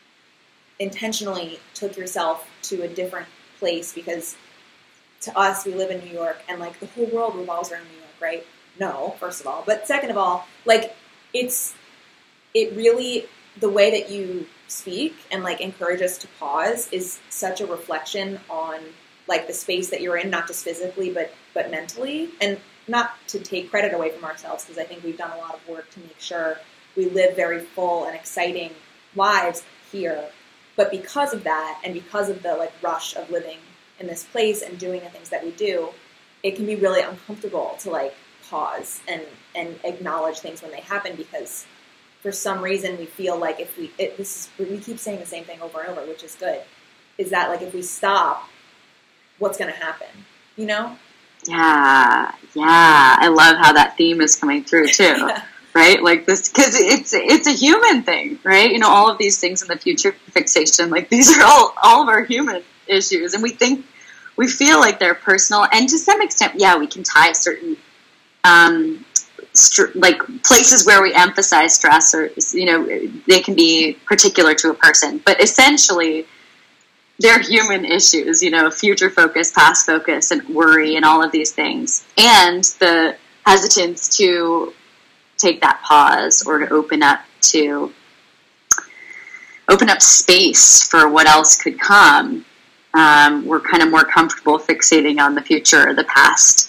intentionally took yourself to a different place, because to us, we live in New York, and like the whole world revolves around New York, right? No, first of all. But second of all, like it's, it really, the way that you speak and like encourage us to pause is such a reflection on like the space that you're in, not just physically, but, but mentally. And not to take credit away from ourselves, because I think we've done a lot of work to make sure we live very full and exciting lives here. But because of that, and because of the like rush of living in this place and doing the things that we do, it can be really uncomfortable to like pause and, and acknowledge things when they happen, because for some reason we feel like if we, it, this is, we keep saying the same thing over and over, which is good, is that like if we stop, what's going to happen, you know? Yeah, yeah. I love how that theme is coming through too. Yeah. Right? Like this, because it's, it's a human thing, right? You know, all of these things in the future fixation, like these are all, all of our human issues. And we think, we feel like they're personal. And to some extent, yeah, we can tie certain, um, st- like places where we emphasize stress, or, you know, they can be particular to a person. But essentially, they're human issues, you know, future focus, past focus, and worry, and all of these things. And the hesitance to take that pause, or to open up to open up space for what else could come. Um, we're kind of more comfortable fixating on the future or the past.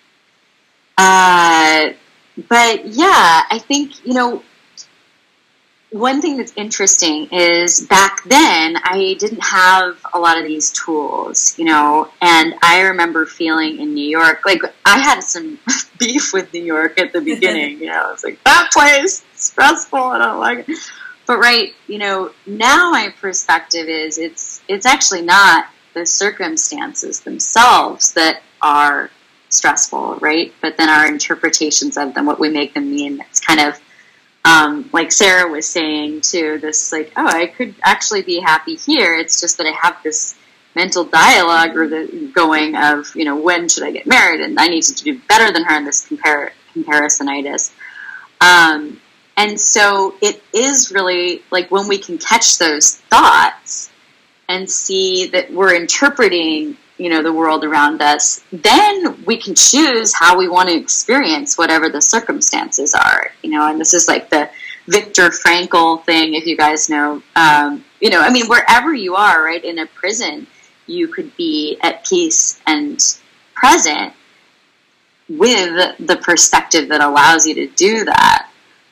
Uh, but yeah, I think, you know, one thing that's interesting is back then I didn't have a lot of these tools, you know, and I remember feeling in New York, like I had some beef with New York at the beginning, you know, I was like, that place, stressful, I don't like it. But right, you know, now my perspective is it's, it's actually not the circumstances themselves that are stressful, right? But then our interpretations of them, what we make them mean, it's kind of, Um, like Sarah was saying too, this like, oh, I could actually be happy here. It's just that I have this mental dialogue or the going of, you know, when should I get married? And I need to do better than her in this compar- comparisonitis. Um, and so it is really like when we can catch those thoughts and see that we're interpreting, you know, the world around us, then we can choose how we want to experience whatever the circumstances are, you know, and this is like the Viktor Frankl thing, if you guys know, um, you know, I mean, wherever you are, right, in a prison, you could be at peace and present with the perspective that allows you to do that.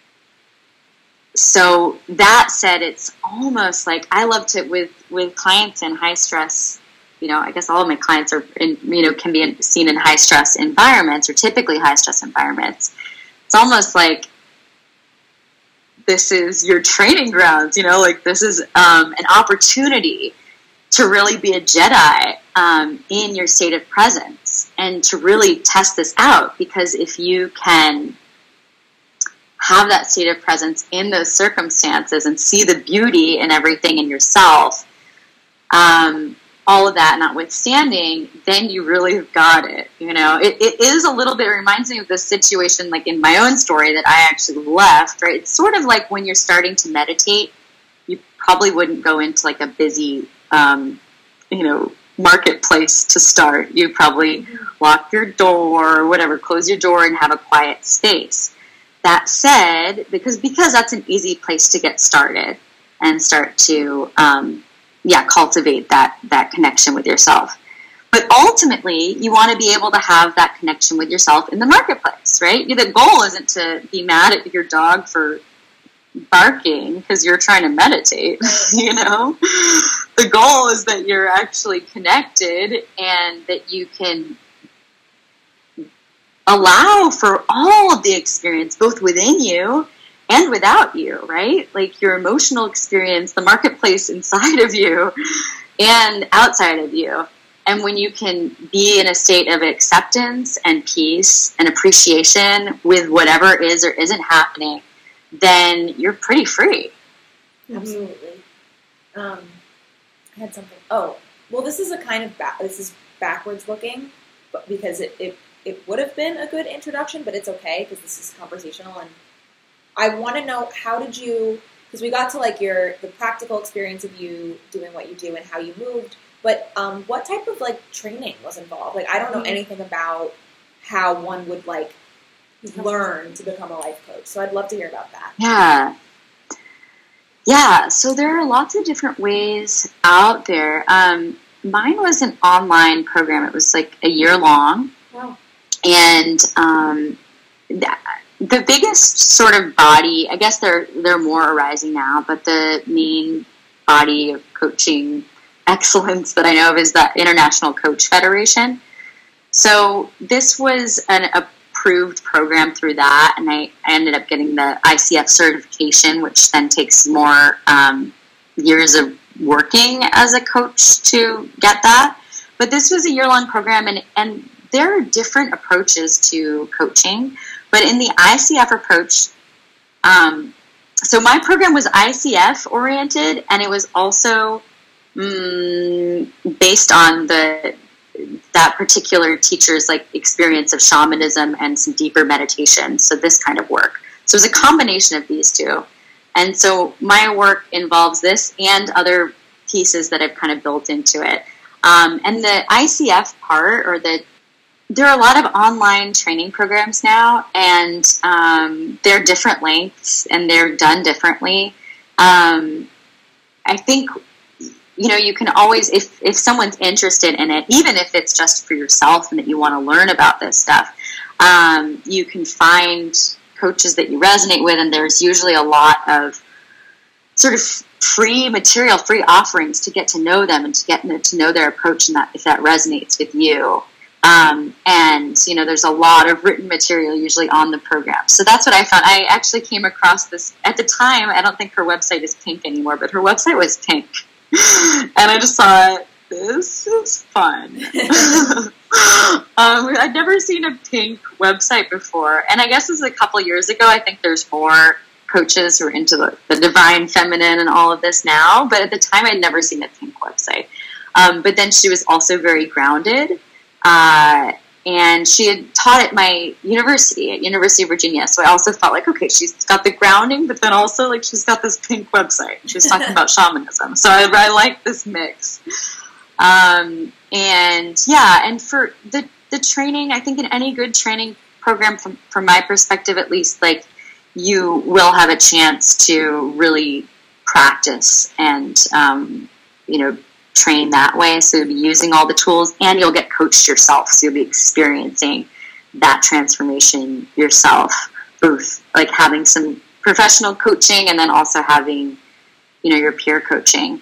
So that said, it's almost like I love to, with, with clients in high stress, you know, I guess all of my clients are, in, you know, can be in, seen in high stress environments, or typically high stress environments. It's almost like this is your training grounds, you know, like this is um, an opportunity to really be a Jedi um, in your state of presence, and to really test this out. Because if you can have that state of presence in those circumstances and see the beauty in everything in yourself, um, all of that notwithstanding, then you really have got it. You know, it, it is a little bit, it reminds me of the situation like in my own story that I actually left, right? It's sort of like when you're starting to meditate, you probably wouldn't go into like a busy, um, you know, marketplace to start. You probably lock your door or whatever, close your door and have a quiet space. That said, because because that's an easy place to get started and start to um, yeah cultivate that that connection with yourself. But ultimately, you want to be able to have that connection with yourself in the marketplace, right? The goal isn't to be mad at your dog for barking because you're trying to meditate, you know? The goal is that you're actually connected and that you can allow for all of the experience, both within you and without you, right? Like your emotional experience, the marketplace inside of you and outside of you. And when you can be in a state of acceptance and peace and appreciation with whatever is or isn't happening, then you're pretty free. Absolutely. Um, I had something. Oh, well, this is a kind of back, this is backwards looking, but because it, it it would have been a good introduction, but it's okay because this is conversational. And I want to know, how did you? Because we got to like your the practical experience of you doing what you do and how you moved, but um, what type of like training was involved? Like I don't know anything about how one would like learn to become a life coach. So I'd love to hear about that. Yeah. Yeah. So there are lots of different ways out there. Um, mine was an online program. It was like a year long. Wow. And um, the, the biggest sort of body, I guess they're, they're more arising now, but the main body of coaching excellence that I know of is the International Coach Federation. So this was an approved program through that, and I, I ended up getting the I C F certification, which then takes more um, years of working as a coach to get that. But this was a year-long program, and, and there are different approaches to coaching. But in the I C F approach, um, so my program was I C F oriented, and it was also mm, based on the that particular teacher's like experience of shamanism and some deeper meditation. So this kind of work. So it was a combination of these two. And so my work involves this and other pieces that I've kind of built into it. Um, and the I C F part, or the, there are a lot of online training programs now, and um, they're different lengths and they're done differently. Um, I think, you know, you can always, if, if someone's interested in it, even if it's just for yourself and that you want to learn about this stuff, um, you can find coaches that you resonate with, and there's usually a lot of sort of free material, free offerings to get to know them and to get to know their approach, and that if that resonates with you. Um, and, you know, there's a lot of written material usually on the program. So that's what I found. I actually came across this at the time. I don't think her website is pink anymore, but her website was pink. And I just thought, this is fun. um, I'd never seen a pink website before. And I guess this is a couple years ago. I think there's more coaches who are into the, the divine feminine and all of this now. But at the time, I'd never seen a pink website. Um, but then she was also very grounded. Uh, and she had taught at my university, at University of Virginia. So I also felt like, okay, she's got the grounding, but then also like she's got this pink website. She's talking about shamanism. So I, I like this mix. Um, and yeah, and for the, the training, I think in any good training program, from, from my perspective at least, like you will have a chance to really practice and, um, you know, train that way. So you'll be using all the tools, and you'll get coached yourself. So you'll be experiencing that transformation yourself, both like having some professional coaching and then also having, you know, your peer coaching.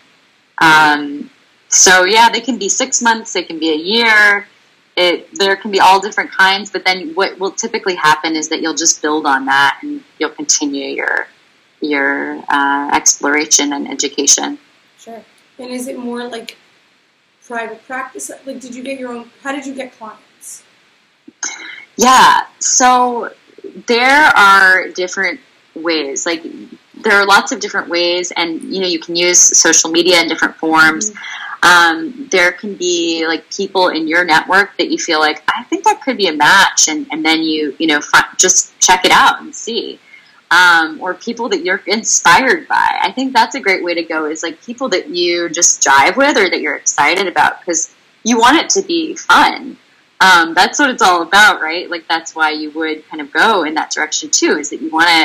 Um, so yeah, they can be six months, they can be a year. It, there can be all different kinds, but then what will typically happen is that you'll just build on that and you'll continue your, your, uh, exploration and education. Sure. And is it more like private practice? Like, did you get your own, how did you get clients? Yeah, so there are different ways. Like, there are lots of different ways, and, you know, you can use social media in different forms. Mm-hmm. Um, there can be like people in your network that you feel like, I think that could be a match. And, and then you, you know, f- just check it out and see. Um, or people that you're inspired by. I think that's a great way to go, is like people that you just jive with or that you're excited about, because you want it to be fun. Um, that's what it's all about, right? Like that's why you would kind of go in that direction too, is that you want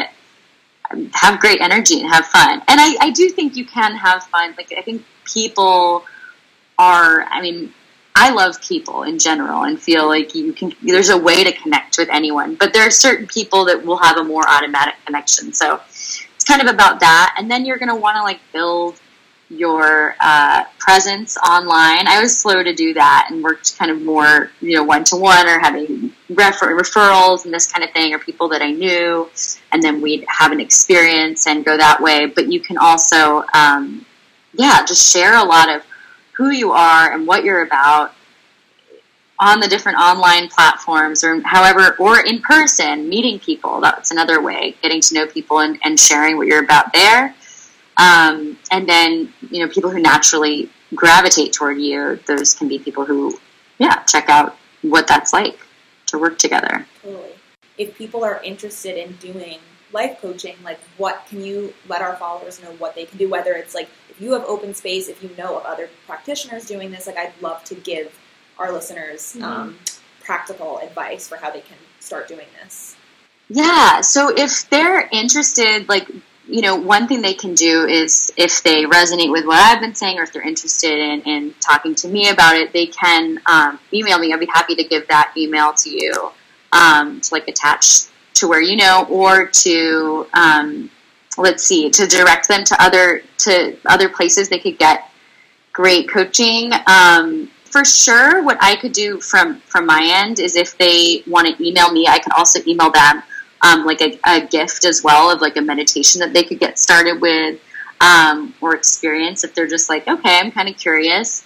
to have great energy and have fun. And I, I do think you can have fun. Like I think people are, I mean, I love people in general and feel like you can, there's a way to connect with anyone, but there are certain people that will have a more automatic connection. So it's kind of about that. And then you're going to want to like build your uh, presence online. I was slow to do that and worked kind of more, you know, one-to-one or having refer- referrals and this kind of thing, or people that I knew, and then we'd have an experience and go that way. But you can also, um, yeah, just share a lot of who you are and what you're about on the different online platforms, or however, or in person, meeting people. That's another way, getting to know people and, and sharing what you're about there. Um, and then, you know, people who naturally gravitate toward you, those can be people who, yeah, check out what that's like to work together. Totally. If people are interested in doing life coaching, like what can you let our followers know what they can do? Whether it's like, if you have open space, if you know of other practitioners doing this, like I'd love to give our listeners mm-hmm. um, practical advice for how they can start doing this. Yeah. So if they're interested, like, you know, one thing they can do is if they resonate with what I've been saying, or if they're interested in, in talking to me about it, they can um, email me. I'd be happy to give that email to you um, to like attach to where you know, or to um, let's see, to direct them to other to other places they could get great coaching. Um, for sure, what I could do from from my end is if they want to email me, I could also email them um, like a, a gift as well of like a meditation that they could get started with um, or experience if they're just like, okay, I'm kind of curious,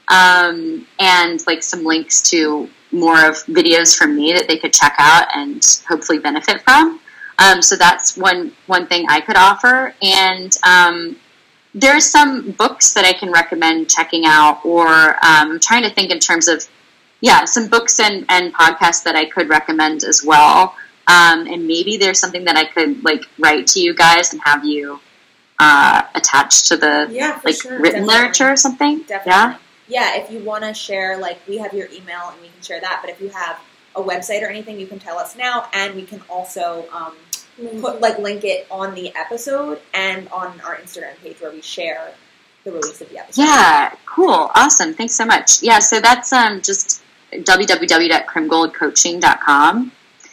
um, and like some links to more of videos from me that they could check out and hopefully benefit from. Um, so that's one, one thing I could offer. And, um, there's some books that I can recommend checking out, or, um, I'm trying to think in terms of, yeah, some books and, and podcasts that I could recommend as well. Um, and maybe there's something that I could like write to you guys and have you, uh, attached to the, yeah, like sure. written Definitely. literature or something. Definitely. Yeah. Yeah, if you want to share, like, we have your email and we can share that. But if you have a website or anything, you can tell us now, and we can also um, put like link it on the episode and on our Instagram page where we share the release of the episode. Yeah, cool, awesome. Thanks so much. Yeah, so that's um, just w w w dot crimgold coaching dot com,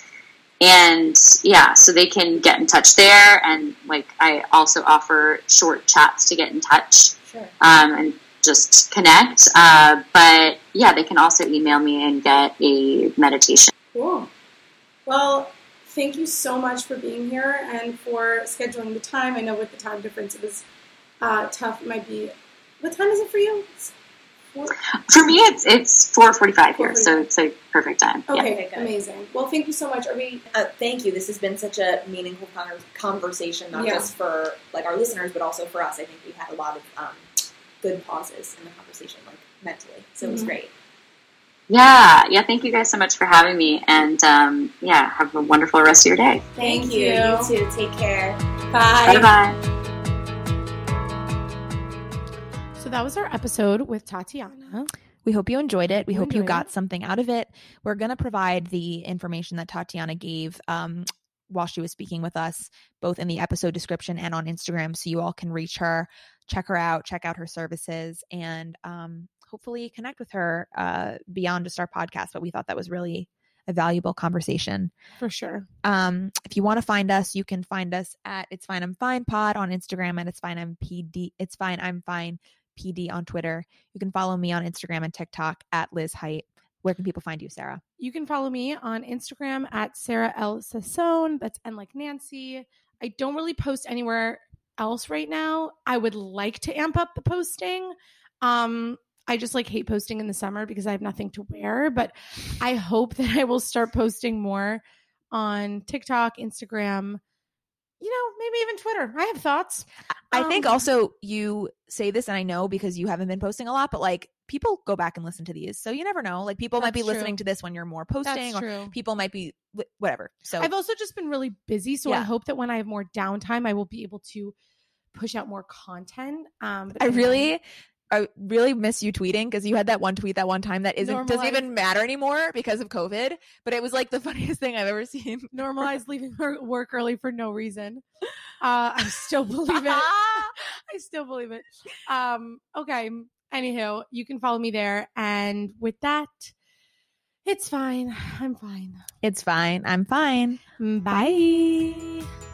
and yeah, so they can get in touch there. And like, I also offer short chats to get in touch. Sure. Um, and just connect. Uh, but yeah, they can also email me and get a meditation. Cool. Well, thank you so much for being here and for scheduling the time. I know with the time difference it was uh, tough. It might be, what time is it for you? It's four? For me, it's it's four forty-five here, so it's a perfect time. Okay, Yeah. amazing. Well, thank you so much. Are we? Uh, thank you. This has been such a meaningful con- conversation, not Yeah. just for like our listeners, but also for us. I think we had a lot of um, good pauses in the conversation, like mentally. So it was Mhm. great. Yeah, yeah. Thank you guys so much for having me, and um, yeah, have a wonderful rest of your day. Thank, Thank you. you. You too. Take care. Bye. Bye bye. So that was our episode with Tatiana. We hope you enjoyed it. We We hope you enjoyed got it. something out of it. We're going to provide the information that Tatiana gave um, while she was speaking with us, both in the episode description and on Instagram, so you all can reach her, check her out, check out her services, and um, hopefully connect with her uh, beyond just our podcast. But we thought that was really a valuable conversation. For sure. Um, if you want to find us, you can find us at It's Fine I'm Fine Pod on Instagram, and It's Fine I'm P D. It's Fine I'm Fine P D on Twitter. You can follow me on Instagram and TikTok at Liz Height. Where can people find you, Sarah? You can follow me on Instagram at Sarah L. Sassone. That's N like Nancy. I don't really post anywhere else right now. I would like to amp up the posting. Um, I just like hate posting in the summer because I have nothing to wear, but I hope that I will start posting more on TikTok, Instagram, you know, maybe even Twitter. I have thoughts. I think Um, also you say this, and I know because you haven't been posting a lot, but like people go back and listen to these. So you never know. Like people might be That's true. listening to this when you're more posting, That's or true. people might be wh- whatever. So I've also just been really busy, so I Yeah. hope that when I have more downtime, I will be able to push out more content. Um, but I you know, really, I really miss you tweeting because you had that one tweet that one time that isn't doesn't Normalize. even matter anymore because of COVID. But it was like the funniest thing I've ever seen. normalize leaving her- work early for no reason. Uh, I still believe it. I still believe it. Um, okay. Anywho, you can follow me there, and with that, it's fine. I'm fine. It's fine. I'm fine. Bye.